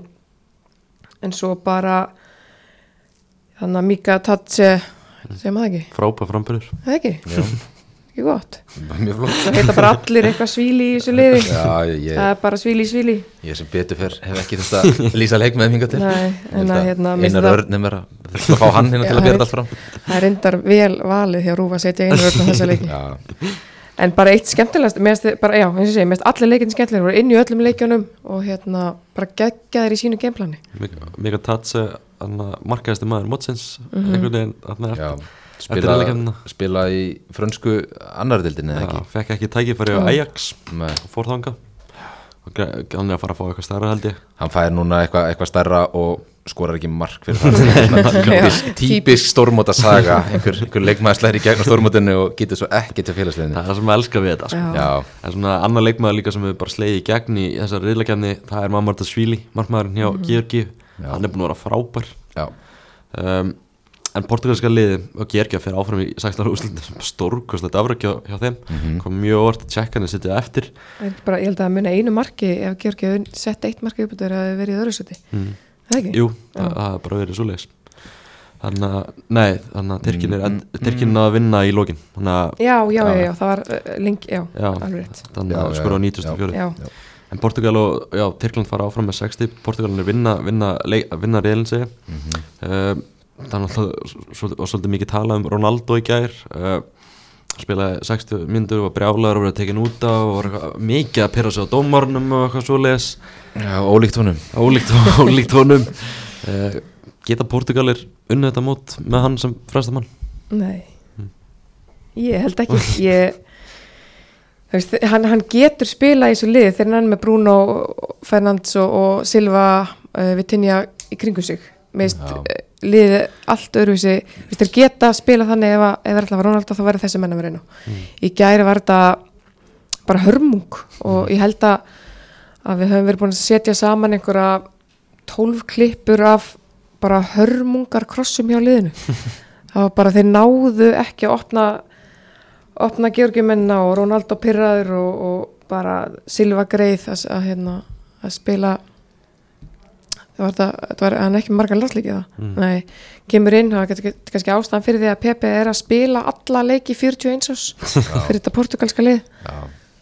en svo bara þannig að Mika Tatse segja maður ekki frábær framburður það ekki, ekki gott mjög flott það heita bara allir eitthvað svíli í þessu liði já, ég, það er bara svíli í svíli ég sem betur fyrr hef ekki þess að lýsa leik með hinga til nei, en að hérna einar örnum er að fá hann hérna til að bera allt fram það er reyndar vel valið hjá Rúf að setja einar örn á þessa leiki já. En bara eitt skemmtilegast, mér finnst bara, já, eins og segi, mér finnst allir leikinn skemmtilegir, voru inn í öllum leikjunum og hérna bara geggjaðir í sínu gameplani. Mika Tatse, markaðasti maður mótsins, mm-hmm. einhvern veginn, þarna spila, spila í frönsku annardeildinni, eða ekki? Já, fekk ekki tækifæri á Ajax, fór þangað, hann er að fara að fá eitthvað stærra held ég. Hann fær núna eitthvað, eitthvað stærra og skorar ekki mark fyrir það típisk stórmóta saga einhver, einhver leikmaður slæðir í gegn á stórmótinu og getur svo ekki til félagsliðinni það er það sem ég elska við þetta sko. En svona annar leikmaður líka sem við bara slegið í gegn í þessari riðlakefni, það er Mamardashvili markmaðurinn hjá mm-hmm. Georgíu, hann er búin að vera frábær um, en portugalska liði og Georgía fyrir áfram í sextán úrslitum stórkostlegt afrek hjá, hjá þeim mm-hmm. kom mjög orð til tjekkan að sitja eftir bara, ég held að muni einu marki ef Georgía sett eitt marki upp og það hefði verið í öðru seti mm. Jú, það er bara verið svoleiðis þannig að, nei, þannig að Tyrkin er mm. Tyrkin að vinna í lokin að, já, já, já, já, það var uh, link, já, já alveg rétt þannig að skora á nítugasta og fjórða en Portugal og, já, Tyrkland fara áfram með sextíu Portugalin er vinna, vinna, vinna reilin segi mm-hmm. uh, þannig að það var svolítið mikið talað um Ronaldo í gær uh, spilaði sextíu mínútur og var brjálaður og verið tekin út á og var mikið að pyrra sig á dómarnum og eitthvað svoleiðis já, ólíkt honum ólíkt, ólíkt honum uh, geta Portugalir unnið þetta mót með hann sem fremsta mann? Nei, hmm. ég held ekki ég, veist, hann, hann getur spila í þessu lið þegar hann er með Bruno Fernandes og, og Silva uh, Vitinha í kringu sig meist liði allt öðruvísi þeir geta spila þannig ef það er alltaf Ronaldo þá verður þessi menn að vera inn á mm. í gæri var þetta bara hörmung og mm. ég held að, að við höfum verið búin að setja saman einhverja tólf klippur af bara hörmungar krossum hjá liðinu það var bara þeir náðu ekki að opna opna Georgíumennina og Ronaldo pirraður og, og bara Silva greið að, að, hérna, að spila það var það, það var, hann er ekki margar landsleiki það, mm. nei, kemur inn það var kannski, kannski ástæðan fyrir því að Pepe er að spila alla leiki fjörutíu og eins ás fyrir þetta portugalska lið. Já,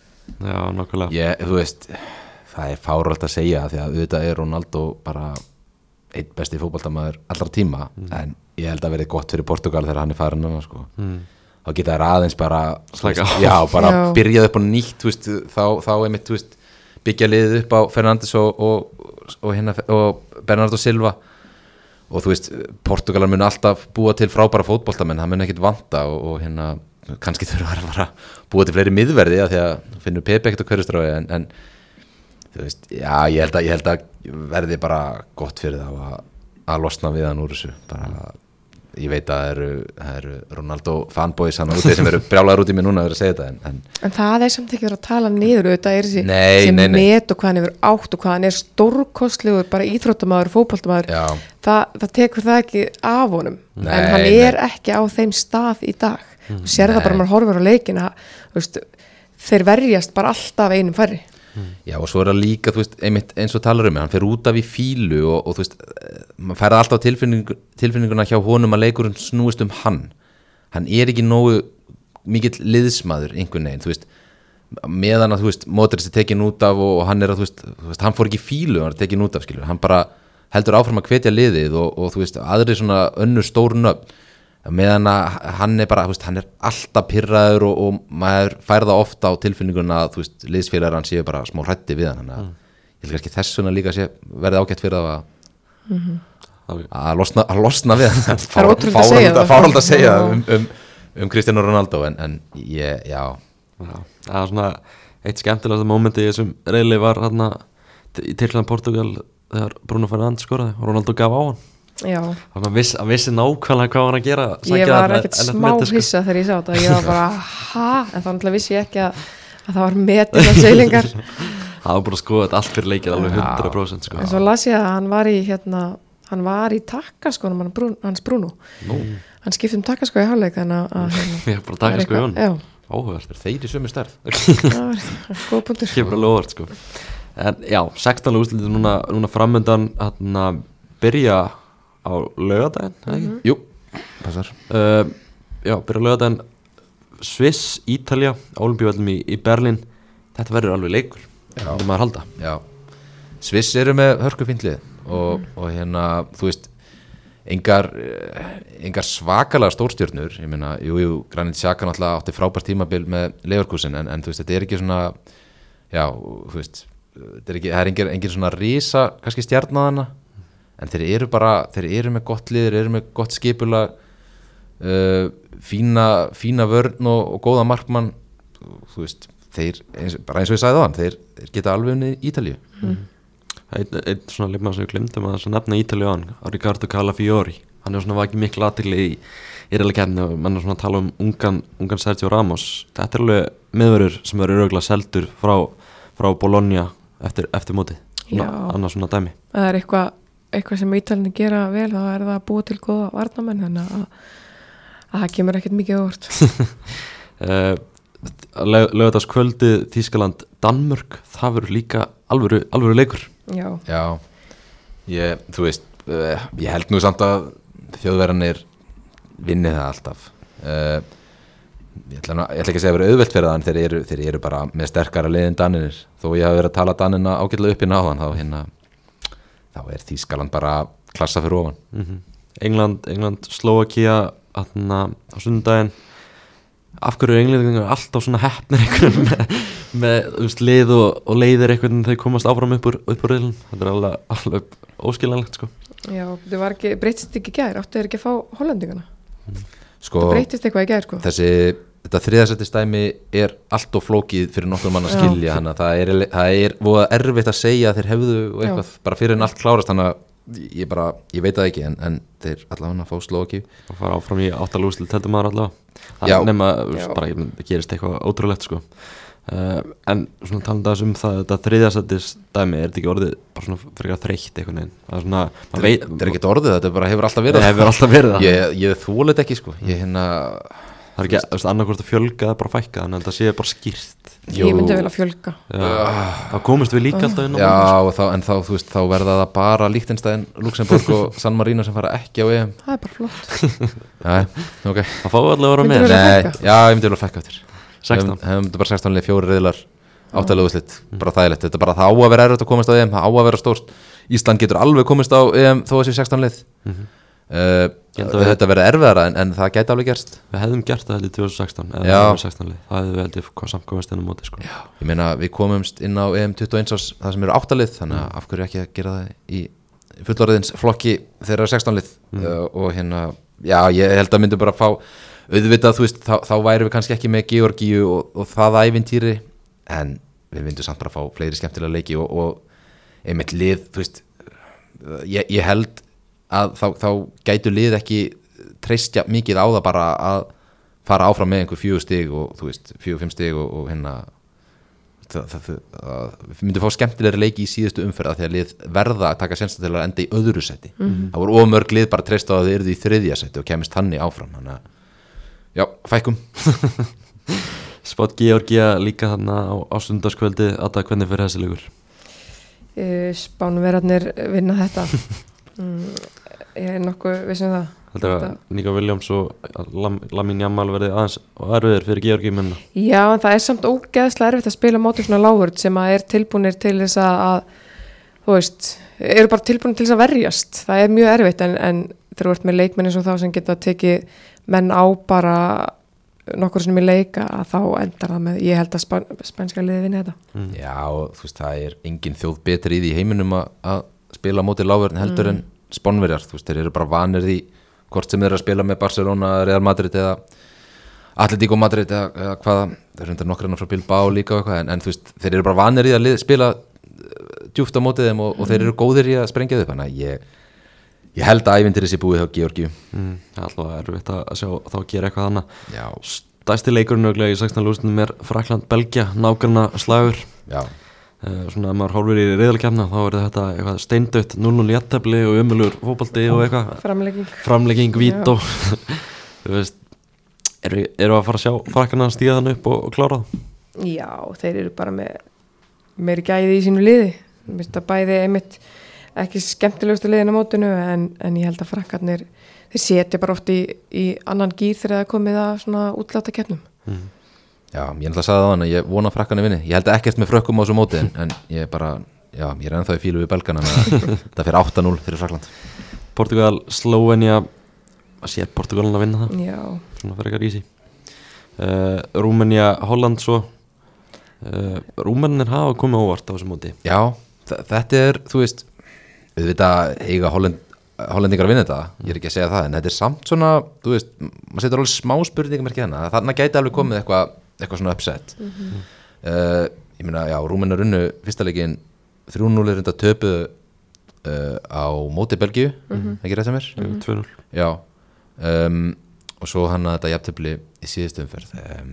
já nokkulega. Ég, þú veist, það er fáralt að segja því að auðvitað er Ronaldo bara einn besti fótboltamaður allra tíma, mm. en ég held að verið gott fyrir Portugal þegar hann er farin núna, sko. Mm. Þá geta þær aðeins bara, veist, já, bara já. byrjað upp á nýtt, þú veist, þá, þá einmitt, þú veist, byggja liðið upp á Fernandes og, og, og, hérna, og Bernardo Silva og þú veist, Portugalar mun alltaf búa til frábæra fótboltamenn, það mun ekkit vanta og, og hérna, kannski þurfa að fara búa til fleiri miðverði, að því að finnur Pepe ekkert á hverju strái, en, en þú veist, já, ég held að, ég held að verði bara gott fyrir þá að, að losna við hann úr þessu, bara ég veit að það eru, það eru Ronaldo fanboys hann úti sem eru brjálaður út í mig núna að vera að segja þetta en, en, en það er samt ekki verið að tala niður auðvitað er þessi nei, sem nei, nei. met og hvað hann hefur átt og hvað hann er stórkostlegur bara íþróttamaður, fótboltamaður það, það tekur það ekki af honum nei, en hann er nei. ekki á þeim stað í dag mm, og sér það bara maður horfur á leikina veist, þeir verjast bara alltaf einum færri. Já og svo er það líka þú veist, einmitt eins og talar um hann fer út af í fílu og, og þú veist maður færði alltaf tilfinning, tilfinninguna hjá honum að leikurinn snúist um hann hann er ekki nógu mikill liðsmaður einhvern veginn, þú veist meðan að þú veist, Modric er tekin út af og, og hann er að þú veist, þú veist, hann fór ekki í fílu hann er tekin út af, skilur, hann bara heldur áfram að hvetja liðið og, og þú veist aðri svona önnur stór nöfn meðan að hann er bara, þú veist, hann er alltaf pirraður og, og maður færða ofta á tilfinninguna að, þú veist, liðsfélagar hann séu bara smá hrætti við hann, þannig að mm. ég held kannski þessuna líka sé verði ágætt fyrir það að mm-hmm. að losna, að losna við hann það er ótrúlega að segja það fárhald að segja um, um, um Cristiano Ronaldo en, en ég, já Já, það er svona eitt skemmtilegasta mómenti í þessum reyli var hérna í Tyrkland Portugal þegar Bruno Fernandes skoraði og Ronaldo gaf á hann Já. Þannig að viss, að vissi nákvæmlega hvað hann að gera ég var ekkert smá hissa þegar ég sá þetta ég var bara, ha, en þá vissi ég ekki að, að það var metin af seilingar það var bara að skoða þetta allt fyrir leikið alveg hundra prósent sko. En svo las ég að hann var í hérna, hann var í takkaskónum hans Bruno Nú. Hann skipti um takkaskó í hálfleik þannig að hérna, ég bara takkaskó í honum áhugast, þeir í sömu stærð það var góð punktur kemur alveg óvart sko. En já, sextán úrslitin núna, núna framöndan að byrja á laugardaginn, mm-hmm. Jú, passar uh, Já, byrja á laugardaginn Sviss, Ítalía, Ólympíuvöllum í, í Berlín Þetta verður alveg leikur Það er maður að halda Já, Sviss eru með hörkufínlið og, mm. og hérna, þú veist engar, engar svakalega stórstjörnur ég meina, jú, jú, Granit Xhaka náttúrulega átti frábært tímabil með Leverkusen en, en þú veist, þetta er ekki svona já, þú veist þetta er ekki, það er engin, engin svona risa kannski stjarnaðana en þeir eru bara, þeir eru með gott lið, þeir eru með gott skipulag uh, fína, fína vörn og, og góða markmann þú veist, þeir, eins, bara eins og ég sagði það þeir, þeir geta alveg unni Ítalíu mm. Einn ein svona leikmann sem við glemdum að nefna Ítalíu á hann, Riccardo Calafiori hann er svona vakið miklu athygli í, í reyðleikefni og mann er svona að tala um ungan, ungan Sergio Ramos, þetta er alveg miðverður sem verður örugglega seldur frá, frá Bologna eftir, eftir móti annars svona dæmi það er eitthvað eitthvað sem Ítalinn gera vel þá er það að búa til góða varnamenn þannig að, að það kemur ekkert mikið óvart uh, Laugardagskvöldið Þýskaland Danmörk það verður líka alvöru, alvöru leikur Já, Já ég, þú veist uh, ég held nú samt að þjóðverðanir vinni það alltaf uh, ég, ætla, ég ætla ekki að segja að vera auðvelt fyrir það en þeir eru, þeir eru bara með sterkara liðin Danir þó ég hafi verið að tala Danina ágætlega upp í náðan þá hérna þá er Þýskaland bara klassa fyrir ofan mm-hmm. England, England, Slóvakía aðna á sunnudaginn af hverju englendingar alltaf svona heppnir einhvern með, með veist, lið og, og leiðir einhvern þegar komast áfram upp úr, upp úr reilin þetta er alveg, alveg óskiljanlegt sko. Já, það var ekki, breytist ekki í gær áttu þeir ekki að fá hollendingana mm. sko, það breytist eitthvað í gær sko. Þessi, þetta þriðasettistæmi er allt og flókið fyrir nokkur mann að skilja þannig að það er, það er voða erfitt að segja að þeir hefðu og eitthvað Já. Bara fyrir en allt klárast þannig að ég bara, ég veit það ekki en, en þeir allavega að fá Slóvakíu og fara áfram í áttalúslit heldur maður allavega það er nema, bara það gerist eitthvað ótrúlegt sko uh, en svona talandi um það þetta þriðasettistæmi er þetta ekki orðið bara svona frekar þreytt eitthvað neginn það er svona, það veit, er ekki orðið þetta bara hefur alltaf verið hefur alltaf verið það ég, ég þóla þetta ekki sko ég hérna Það er ekki, þú veist, annarkvort að fjölga eða bara fækka, þannig að það sé bara skýrt. Ég myndi vel að fjölga. Já, þá komist við líka alltaf inn á Já, og þá, en þá, þú veist, þá verða það bara Liechtenstein, Luxemburg og San Marino sem fara ekki á E M. Það er bara flott. Já, ok. Það fá allavega að vera Myndirðu með. vilja Nei, fækka? já, ég myndi vel að fækka eftir. sextán. Hefum þetta bara sextán lið, fjóri riðlar, áttalega úrslit, bara þægilegt. Þetta er bara það á að vera erfitt að komast á E M, það á að vera stórt. Ísland getur alveg komist á E M þó að sé sextán lið. Mhm. Uh, Ég held að við- þetta verði erfiðara en, en það gæti alveg gerst. Við hefðum gert það held í tvö þúsund og sextán eða Já. tvö þúsund og sextán lið. Það hefði við held í hvað samkomast inn á móti sko. Ég meina við komumst inn á E M tuttugu og eins árs það sem eru áttalið, þannig að af hverju ekki að gera það í fullorðins flokki þegar eru sextán lið uh, og hérna, já ég held að myndum bara fá auðvitað, þú veist, þá, þá væri við kannski ekki með Georgíu og, og það ævintýri, en við myndum samt bara fá fleiri skemmtilega leiki og, og einmitt lið, þú veist ég, ég held að þá, þá gætu lið ekki treystja mikið á það bara að fara áfram með einhver fjögur stig og þú veist, fjögur, fimm stig og, og hérna það, það, það, við myndum fá skemmtilegri leiki í síðustu umferða þegar lið verða að taka sensta til að enda í öðru seti. Mm-hmm. Það voru ómörg lið bara treysta á að þið eruð í þriðja seti og kemist þannig áfram, þannig að já, fækkum. Spátt Georgía líka þarna á, á sundarskvöldi að það hvernig fyrir þessi leikur. Uh, Spánverarnir vinna þetta. mm, ég er nokkuð vissum það. Heldur að Nico Williams og Lam, Lamine Yamal verði aðeins og erfiðir fyrir Georgíu menna. Já, en það er samt ógeðslega erfitt að spila móti svona lágvörð sem að er tilbúnir til þess að, að þú veist, eru bara tilbúnir til þess að verjast. Það er mjög erfitt en, en þegar þú ert með leikmenn eins og þá sem geta tekið menn á bara nokkur sem í leika að þá endar það með, ég held að span, spænska liði vinni þetta. Mm. Já, og þú veist, það er engin þjóð betri í því í heiminum að, að spila á móti lágvörn heldur mm. en Spánverjar, þú veist, þeir eru bara vanir því hvort sem þeir eru að spila með Barcelona, Real Madrid eða Atletico Madrid eða, eða hvaða, þeir eru undir nokkur annar frá Bilbao líka og eitthvað, en, en þú veist, þeir eru bara vanir í að lið, spila djúpt á mótið þeim og, og þeir eru góðir í að sprengja þau, þannig að ég, ég held að ævintýri sé búið hjá Georgíu. Mm. Það er alltaf erfitt að sjá þá gera eitthvað annað. Já, Stærsti leikurinn örugglega í sextán lústunum er Frakkland Belgía, nágranna slagur. já, Uh, svona ef maður horfir í riðalkeppna þá er þetta eitthvað steindautt núll núll jafntefli og umölugur fótbolti og eitthvað Framlegging. framlegging, vító þú veist, eru, eru að fara að sjá frakkarna að stíða þann upp og, og klára það? Já, þeir eru bara með meiri gæði í sínu liði. Mér finnst það bæði einmitt ekki skemmtilegustu liðin á mótinu en, en ég held að frakkarnir, þeir setja bara oft í, í annan gýr þegar það er komið að svona útláta keppnum. Mm. já, ég ætla að sagði það hann að ég vona að frakkanir vinni, ég held ekkert með frökkum á þessu móti en, en ég er bara, já, ég er ennþá í fílu við belgana með að það fyrir átta núll fyrir Frakkland. Portugal, Slovenia að sér Portugalin að vinna það Já, svona fyrir eitthvað ísi uh, Rúmenía, Holland svo uh, Rúmenir hafa komið óvart á þessu móti. Já, þetta er, þú veist auðvitað eiga Hollend, hollendingar að vinna þetta, ég er ekki að segja það en þetta er samt svona, þú veist maður setur alveg smá spurningamerki hérna, þarna gæti alveg komið eitthvað, eitthvað svona upset. mm-hmm. uh, ég meina, já, Rúmenar unnu fyrsta leikinn þrjú núll er þetta töpuð uh, á móti Belgíu, mm-hmm. ekki rétt sem er mm. tvö núll. já um, og svo hann að þetta jafntefli í síðustu umferð um,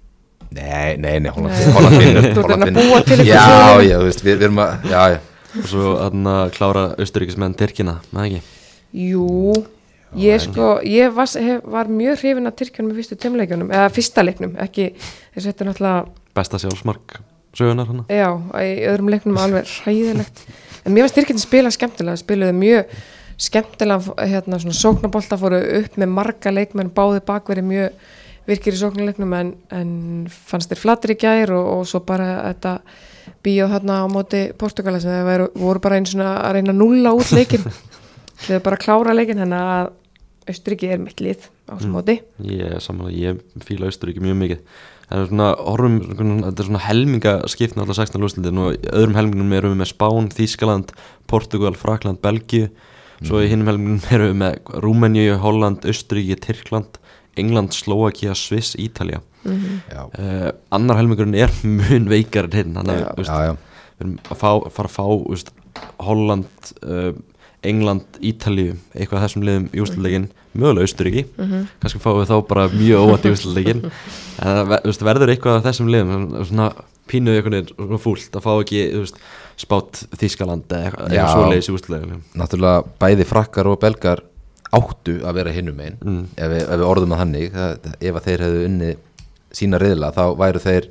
nei, nei, nei, Holland Nei. Holland vinnur, Þú ert Holland að vinnur. búa til eitthvað já, sögu. já, þú veist, við, við erum að já, já Og svo að klára austuríkismenn Tyrkina, með ekki? Jú, ég sko, ég var, hef, var mjög hrifin að Tyrkjunum í fyrstu tveimleikjunum, eða fyrsta leiknum, ekki, þess að þetta er náttúrulega, Besta sjálfsmark sögunar hana. já, í öðrum leiknum alveg hræðilegt. En mér varst Tyrkjunum spila skemmtilega, spiluðu mjög skemmtilega, hérna, svona sóknabolta, fóru upp með marga leikmenn, báði bakveri mjög virkir í sóknarleiknum, en, en fannst þér flattir í gær og, og svo bara þetta bíóð þarna á móti Portugala sem þeir væru, voru bara einn svona að reyna að núlla út leikinn. Þeir bara að klára leikinn, þannig að Austurríki er mitt lið á þessu móti. Ég er samanlega, ég fíla Austuríki mjög mikið. En svona, horfum, þetta er svona helmingaskiptna alltaf sextán úrslitin og í öðrum helmingunum erum við með Spán, Þýskaland, Portugal, Frakkland, Belgíu. Svo í hinum helmingunum erum við með Rúmeníu, Holland, Austuríki, Tyrkland, England, Slóvakía, Sviss, Ítalía. Mm-hmm. já, Uh, annar helmingurinn er mun veikar en hinn, þannig Já. að veist, já, já. við erum að fá, fara að fá veist, Holland, uh, England, Ítalíu, eitthvað af þessum liðum í úrslitaleikin, mögulega Austuríki, Mm-hmm. kannski fáum við þá bara mjög óvænt í úrslitaleikin, en það ve- veist, verður eitthvað af þessum liðum, svona pínuð einhvern veginn svona fúlt að fá ekki veist, spátt Þýskaland eða eitthvað, Já. eitthvað svoleiðis í úrslitaleikin. náttúrulega bæði frakkar og belgar áttu að vera hinum megin Mm. ef, við, ef við orðum að þannig það, ef að þeir hefðu unnið sína riðla þá væru þeir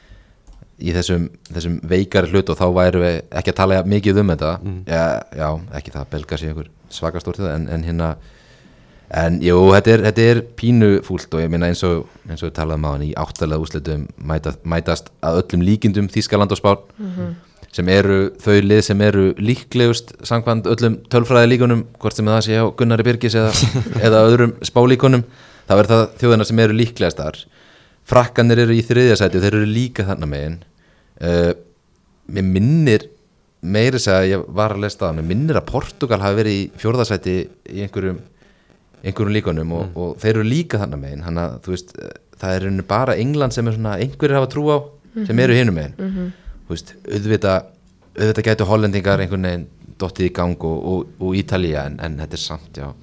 í þessum, þessum veikari hlut og þá væru við ekki að tala mikið um þetta Mm. já, já, ekki það belgar sé einhver svakastórtið en, en hérna en jú, þetta er, þetta er pínufúlt og ég minna eins og eins og við talaðum á hann í áttalega úrslitum mæta, mætast að öllum líkindum Þýskaland og Spán Mhm. sem eru þau lið sem eru líklegust samkvæmt öllum tölfræðilíkunum hvort sem það sé á Gunnari Birgis eða, eða öðrum spálíkunum þá er það þjóðina sem eru líklegastar Frakkanir eru í þriðja sæti og þeir eru líka þarna megin uh, mér minnir meiri þess að ég var að lesta það mér minnir að Portugal hafi verið í fjórða sæti í einhverjum einhverjum líkunum og, Mm. og þeir eru líka þarna megin þannig að þú veist það er einu bara England sem er svona einhverjir hafa trú á sem eru hinum megin Mhm. þú veist, auðvitað auðvitað gætu hollendingar einhvern veginn dottið í gang og, og, og Ítalía en, en þetta er samt, já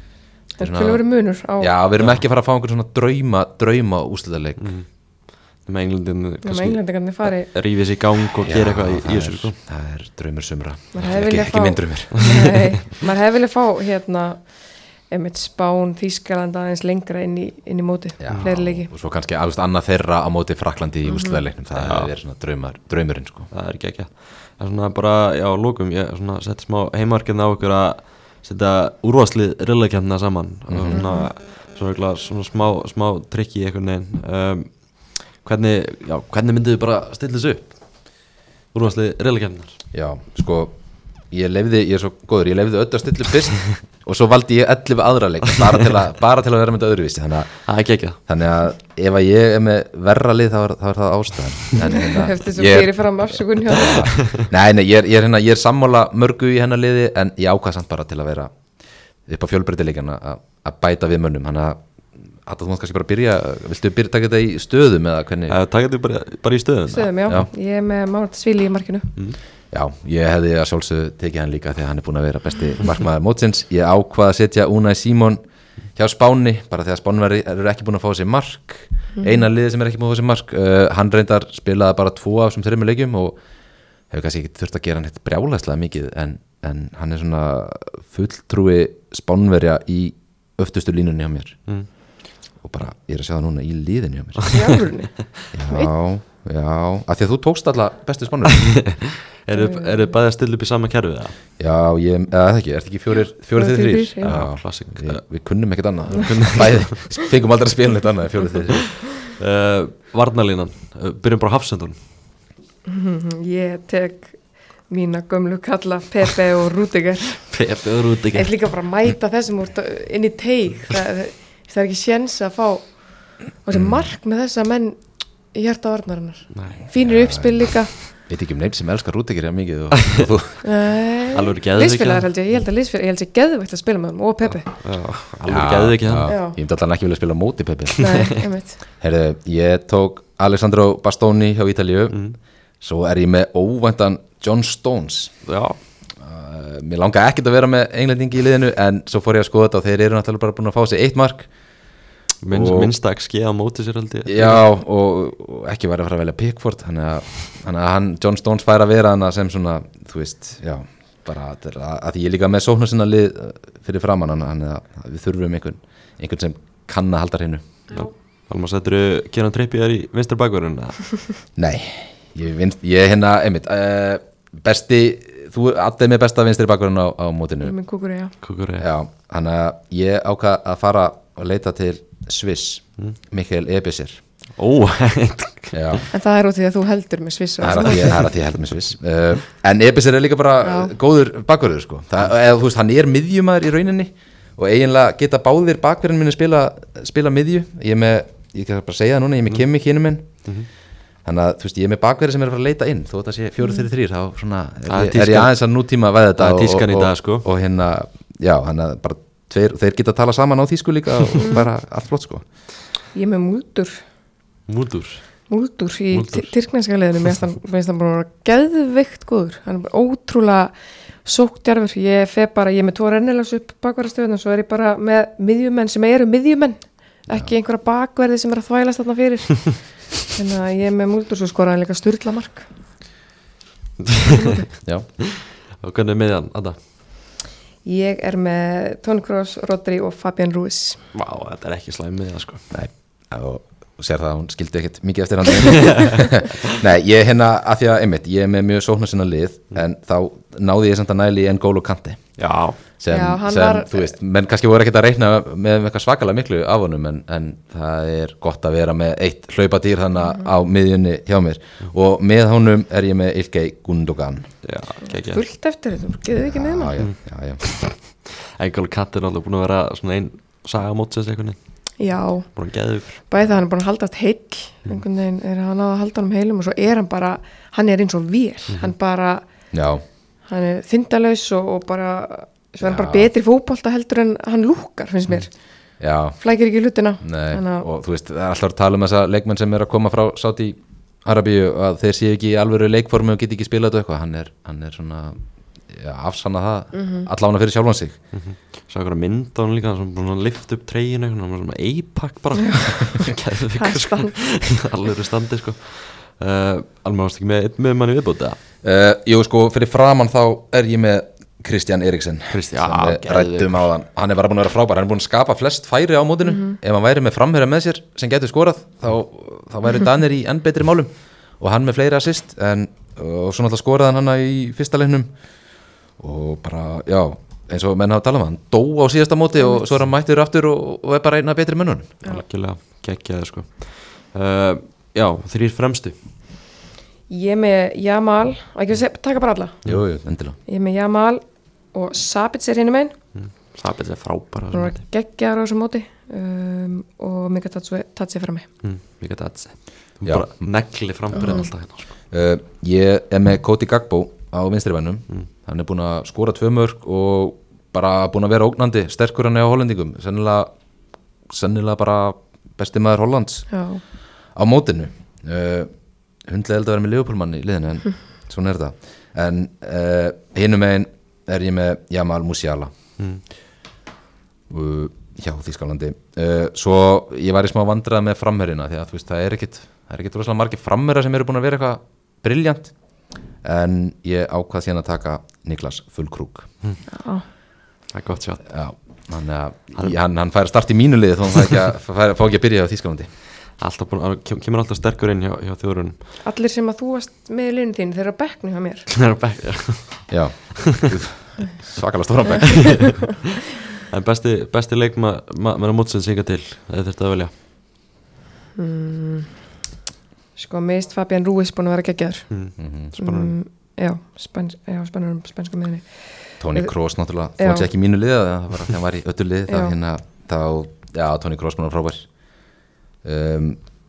Það er tölur munur á já, við erum ekki að fara að fá einhvern svona drauma drauma úrslitaleik Mm. með Englundin um englendingarnir fari rífið sér í gang og Já, gera eitthvað í, í það þessu er, sko. það er draumur sumra Maður hefði ekki, viljað ekki fá- minn draumur Nei, maður hefði viljað fá hérna einmitt Spán, Þýskaland aðeins lengra inn í, inn í móti, Já, fleiri leiki og svo kannski alveg annað þeirra á móti Fraklandi í Mhm. úrslitaleiknum það Já. er svona draumar, draumurinn sko. það er ekki ekki það er svona bara, já, lókum ég svona setti smá heimarkefni á okkur að setja úrvarslið riðlakefnina saman og Mhm. svona, svona, svona smá, smá trikki í einhvern veginn um, hvernig, já, hvernig myndið þið bara stilla þessu upp úrvarslið riðlakefninar Já, sko ég lefði, ég er svo góður, ég lefði öll að stilla upp fyrst og svo valdi ég ellefu aðra leik bara til að, bara til að vera með þetta öðruvísi þannig að, það er ekki ekki þannig að ef að ég er með verra lið þá er, þá er það ástæðan en, hérna, Eftir svo ég er- fyrirfram afsökun hjá þér. Nei, nei, ég er, ég, er hérna, ég er sammála mörgu í hennar liði en ég ákvað samt bara til að vera upp á fjölbreytileikana að að bæta við mönnum þannig að að þú mátt kannski bara byrja viltu byrja taka þetta í stöðum eða hvernig það taka þetta bara, bara í stöðun Stöðum, já. Já. Ég er með Márat Svili í markinu Já, ég hefði að sjálfsögðu tekið hann líka þegar hann er búin að vera besti markmaður mótsins ég ákvað að setja Unai Simon hjá Spáni, bara þegar Spánverði eru ekki búin að fá sér mark eina liði sem er ekki búin að fá sér mark uh, hann reyndar spilaði bara tvo af þessum þreymur leikjum og hefur kannski ekki þurft að gera hann eitt brjálæslega mikið en, en hann er svona fulltrúi Spánverja í öftustu línunni á mér Mm. og bara ég er að sjá það núna í liðinni á mér í alvörunni. Já, já, af því að þú tókst alla bestu Spánverja eru þið bæði að stilla upp í sama kerfið það? Já, ég, eða það ekki, er þetta ekki fjórir, fjórir þið þrýr? Fjórir, já. Já, klassik. við, við kunnum ekkert annað, við kunnum bæði, fengum aldrei að spila neitt annað, fjórir þið þrýr. Uh, Varnalínan, uh, byrjum bara á Hafsendun Ég tek mína gömlu kalla Pepe og Rúdiger Pepe og Rúdiger Ég líka bara að mæta þessum úr inn í teig það, það er ekki séns að fá þessi mark með þessa menn í hjarta varnarinnar Nei, fínir uppspil líka Veit ekki um neitt sem elskar Rúdiger eða mikið og, og þú, Alveg geðveik, liðsfélagar já. held ég, ég held að liðsfélagar, ég held að geðveikt að spila með þeim og Pepe já, alveg geðu ekki hann já, Já. ég myndi allan ekki vilja spila á móti Pepe. Nei, einmitt Herðu, ég tók Alessandro Bastoni hjá Ítalíu, Mm. svo er ég með óvæntan John Stones. Já, Uh, mér langaði ekkert að vera með englendingi í liðinu en svo fór ég að skoða þetta og þeir eru náttúrulega bara búin að fá sér eitt mark. Minn, Og- minnsta X G á móti sér held ég Já, og, og ekki væri að fara að velja Pickford þannig að, þannig að hann, John Stones fær að vera hana sem svona, þú veist, já bara að, að, að því ég er líka með sóknar sinna lið uh, fyrir framann hann, hann að við þurfum einhvern, einhvern sem kann að halda hreinu. Valma, settur þú Kieran Trippier í vinstra bakvörun? Nei, ég, vinst, ég hérna, einmitt uh, besti, þú aðeins með besta vinstri bakverðin á, á mótinu. Minn kúkur, já Kukur er Já, hann að ég ákvað að fara og leita til Sviss, Mikael Ebeser. Ó, Já, En það er út því að þú heldur með Sviss það er að því það er að því ég held með Sviss. Uh, en Ebeser er líka bara Já. góður bakverður, sko. Það, eða, þú veist, hann er miðjumæður í rauninni og eiginlega geta báðir bakverðin minni spila, spila miðju. Ég er með, ég kan bara segja það núna, ég er með Kimi hinum minn. Þannig að þú veist, ég er með bakverði sem er að fara að leita inn þó þetta sé fjórir þrjú þrjú þá svona Það er er, ég- er tískan. ég aðeins að nútíma veða þetta Það er og- tískan í og- dag, sko. og, og hérna, já, hann að bara tveir, þeir geta að tala saman á þýsku líka og bara allt flott sko. Ég er með Múldur Múldur Múldur í Múldur. tyrknænska liðinu mér finnst hann bara að vera geðveikt góður hann er bara ótrúlega sóktjarfur ég fer bara, ég er með tvo rennilegs upp bakverðastöðun og svo er ég bara með miðjumenn sem eru miðjumenn ekki einhverja bakverði sem er að þvælast þarna fyrir þannig að ég er með Múldur svo skoraði hann líka sturla mark Já, Og hvernig er miðjan, Adda? Ég er með Toni Kroos, Rodri og Fabian Ruiz. Vá, þetta er ekki slæmið það sko. Nei, og sér það að hún skildi ekkert mikið eftir hann. Nei, ég er hérna að því að einmitt, ég er með mjög sóknarsinna lið mm. en þá náði ég samt að næli í N'Golo Kanté Já, sem, Já, hann sem var- þú veist, menn kannski voru ekkert að reikna með eitthvað svakalega miklu af honum en, en það er gott að vera með eitt hlaupadýr þannig Mhm. á miðjunni hjá mér og með honum er ég með Ilkay Gundogan. já, kekja Fullt eftir þetta, geðu ekki með Já, maður. já, já, já. N'Golo Kanté er alveg búin að vera svona ein saga mótsins einhvern veginn, Já, búin að geða ykkur bæði það hann er búin að haldast heill, einhvern veginn er hann að halda hann um heilum og svo er hann bara, hann er eins og vél, hann bara, já. hann er þindalaus og, og bara, svo er hann Já. bara betri fótbolta heldur en hann lúkkar, finnst mér. Já, Flækir ekki hlutina. nei, Þannig að- og þú veist, það er alltaf að tala um þessa leikmenn sem er að koma frá Sáti Arabíu að þeir séu ekki í alvöru leikformi og geti ekki spilað þetta eitthvað, hann er, hann er svona já, afsanna það, mm -hmm. allána fyrir sjálfan sig. Sá ykkur að mynda hann líka, hann búin að lift upp treyjun eitthvað, hann var svona eipak bara Geðveikur, Það er sko. Alveg eru standi sko. uh, Alma varst ekki með einn með manni viðbúti eða? Uh, jú, sko, fyrir framann þá er ég með Kristján Eriksen Kristján, sem já, við geðveikur. ræddum á hann, hann er bara búin að vera frábær, hann er búin að skapa flest færi á mótinu, ef hann væri með framherja með sér sem getur skorað, þá, þá væri Danir í enn betri málum og hann með fleiri assist en, og svo náttúrulega skoraði hann hana í fyrsta leiknum og bara, já, eins og menn hafa talað um hann dó á síðasta móti og svo er hann mættur aftur og, og er bara eina betri mönnunum. Algjörlega, geggjaði sko. uh, Já, þrýr fremstu. Ég er með Jamal, og ekki að segja, taka bara alla. Jú, jú, endilega. Ég er með Jamal og Sabitz er hinum megin, Sabitz er frábæra hún var geggjar á þessum móti um, og Mika Tatsi frammi. mm, Mika Tatsi Þú Já. bara negli frambyrðin alltaf hérna sko. Uh, ég er með Cody Gagbo á vinstri vænum, hann er búin að skora tvö mörk og bara búin að vera ógnandi, sterkur hann á hollendingum, sennilega, sennilega bara besti maður Hollands Já, á mótinu. uh, hundlega held að vera með Leopoldmann í liðinu en svona er þetta en uh, hinum megin er ég með Jamal Musiala mm. uh, hjá Þýskalandi. uh, svo ég var í smá vandræða með framherjina því að þú veist það er ekkit það er ekkit rosalega margir framherjar sem eru búin að vera eitthvað briljant en ég ákvað síðan að taka Niklas Füllkrug. já, Það er gott sjátt. Já, hann, hann, hann, hann fær að starta í mínu liði þó hann fær ekki að, fær, fá ekki að byrja á Þýskalandi. Alltaf búin, hann kem- kemur alltaf sterkur inn hjá, hjá þjóðurinn. allir sem að þú varst með í liðinu þín, þeir eru að bekknu hjá mér. Það er á bekk, já. Já, svakalega stóran bekk. En besti, besti leikma með að mótsins hinga til, eða þetta að velja. Mm, sko, meist Fabian Ruiz búin að vera geggjaður. mm. mm-hmm. Spennandi. Mm, já, spens, já, spennur um spensku miðinni. Toni Kroos náttúrulega, Já. þó sé ekki í mínu liði það var að þegar hann var í öllu liði þá Já. hérna þá, já, Toni Kroos búin að vera frábær. um,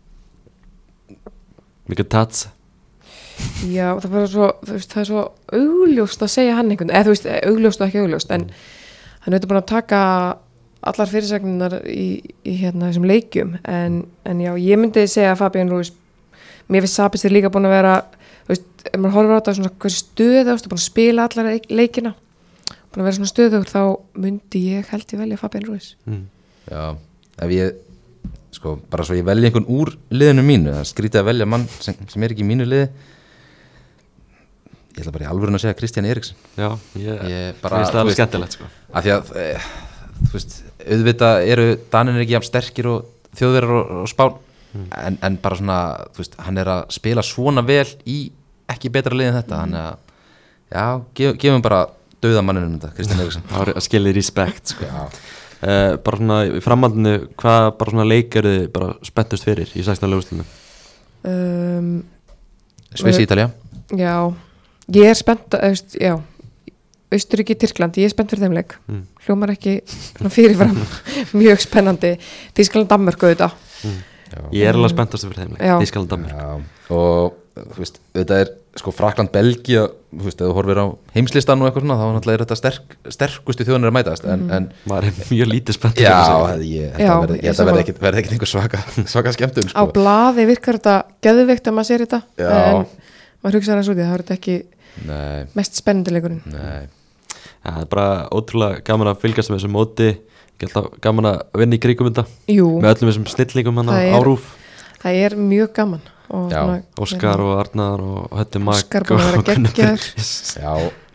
Mika Tatsi. Já, það, var svo, þú veist, það er svo augljóst að segja hann einhvern, eða þú veist, augljóst og ekki augljóst, en hann er búin að taka allar fyrirsagnar í, í hérna þessum leikjum, en, en já, ég myndi segja að Fabian Ruiz, mér finnst Sabitz er líka búin að vera, þú veist, ef maður horfir á þetta svona hversu stöðust, búin að spila allar leik- leikina, búin að vera svona stöðugt, þá myndi ég held ég velja Fabian Ruiz. Mm. Já, ef ég sko, bara svo ég velja einhvern úr liðinu mínu, það er skrítið að velja mann sem, sem er ekki í mínu liði ég ætla bara í alvörun að segja Kristján Eriksen. Já, ég, Ég bara, finnst það þú alveg veist- skemmtilegt sko. Af því að, e, þú veist, auðvitað eru Danir ekki jafn sterkir og þjóðverjar og, og Spán en, en bara svona, þú veist, hann er að spila svona vel í ekki betra lið en þetta, hann er að já, gef, gefum bara dauða manninum þetta, Kristján Eriksen. Það var að skilja respekt sko. Já, uh, Bara svona í framhaldinu, hvað bara svona leik eru þið bara spenntust fyrir í sextán úrslitinu? Um, Sviss Ítalía. já, ég er spennt að, veist, já, Austuríki, Tyrkland, ég er spennt fyrir þeim leik. Mm. Hljómar ekki svona fyrirfram mjög spennandi. Þýskaland, Danmörku auðvitað. Ég er alveg spenntast fyrir þeim leik, Já. Þýskaland Danmörk. Já, og þú veist, þetta er sko Frakland, Belgia, þú veist, ef þú horfir á heimslistan og eitthvað svona, þá náttúrulega er þetta sterk, sterkustu þjóðanir að mætast, en, en Maður er mjög lítið spennt já, hefði ég, Já, þetta verði, ég ég þetta sammála. verði ekkit, verði ekkit einhver svaka, svaka skemmtun, Á sko. blaði virkar þetta geðveikt að maður sér þetta, Já. en maður hugsa það svo því, það er þetta ekki Nei, mest spennandi leikurinn. nei, Ja, það er bara ótrúlega gaman að fylgjast með þessu móti, ekki alltaf gaman að vinna í kringum þetta Jú, með öllum þessum snillingum hann Það á er- rúf, það er mjög gaman. Og Já, svona, Óskar og Arnar og Hötti Mag Óskar búin að vera og Gunnar geggjaður. Birgis. já,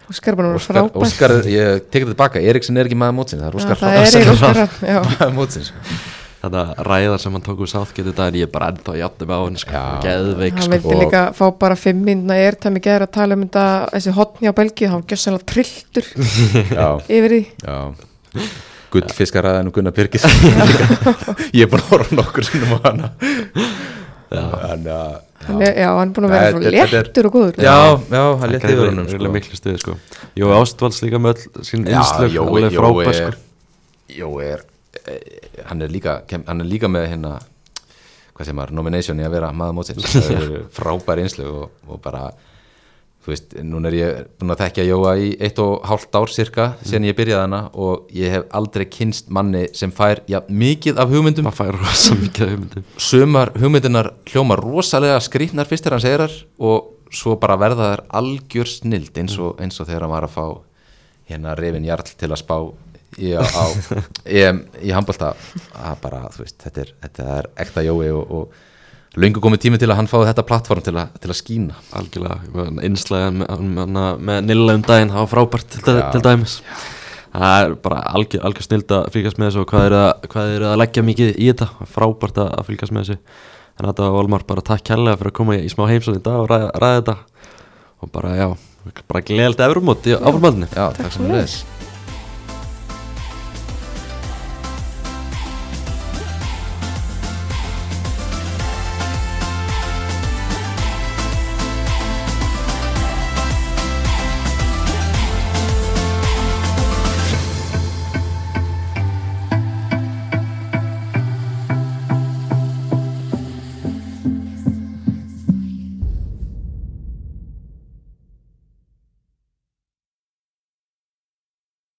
Óskar er bara Óskar, frábær Óskar, ég tekið þetta tilbaka, Eriksen er ekki maður mótsins, það er Óskar það er eiginlega Óskar, já. maður mótsins. Þetta ræðar sem hann tók úr Southgate þetta en ég er bara ennþá játnum á hann sko, geðveik hann sko. vildi og- líka fá bara fimm mínúna airtime í gær að tala um þetta þessi hotni á Belgíu, hann var gjössanlega trilltur Já, yfir því já. Gullfiskaræðin og Gunnar Birgis. Ég er búin að horfa nokkur sinnum á hana. Þannig að, hann er, já, hann er búin að vera Nei, svo þetta- þetta er- léttur og góður já, já, hann létti yfir honum, sko. sko. miklu stuði sko. Jó Ástvalds líka með öll sín Já, innslög Jói, alveg Jói frábær er, sko. Jói er, eh, hann er líka, kem, hann er líka með hérna, hvað sem maður, nomination í að vera maður mótsins. Það eru frábær einslög og, og bara, þú veist, núna er ég búin að þekkja Jóa í eitt og hálft ár cirka, sen ég byrjaði hana og ég hef aldrei kynst manni sem fær ja, mikið af hugmyndum. maður fær rosa mikið af hugmyndum Sumar hugmyndinar hljóma rosalega skrýtnar fyrst þegar hann segir þar og svo bara verða þær algjör snild eins og, eins og þegar hann var að fá hérna Revin Jarl til að spá í, á, á EM í handbolta að bara, þú veist, þetta er, þetta er ekta Jói og, og löngu komið tími til að hann fáið þetta plattform til, a, til að skína. algjörlega, einslæðan með, með, með Nilla um daginn, það var frábært til, Já. til dæmis það er bara algjör, algjör snild að fylgjast með þessu og hvað er að, hvað er að leggja mikið í þetta, frábært að að fylgjast með þessu en þetta var Olmar bara takk kærlega fyrir að koma í, í smá heimsókn í dag og ræða, ræða þetta og bara já, bara gleðilegt Evrumót í áframhaldinu. Já, takk sem við leðis.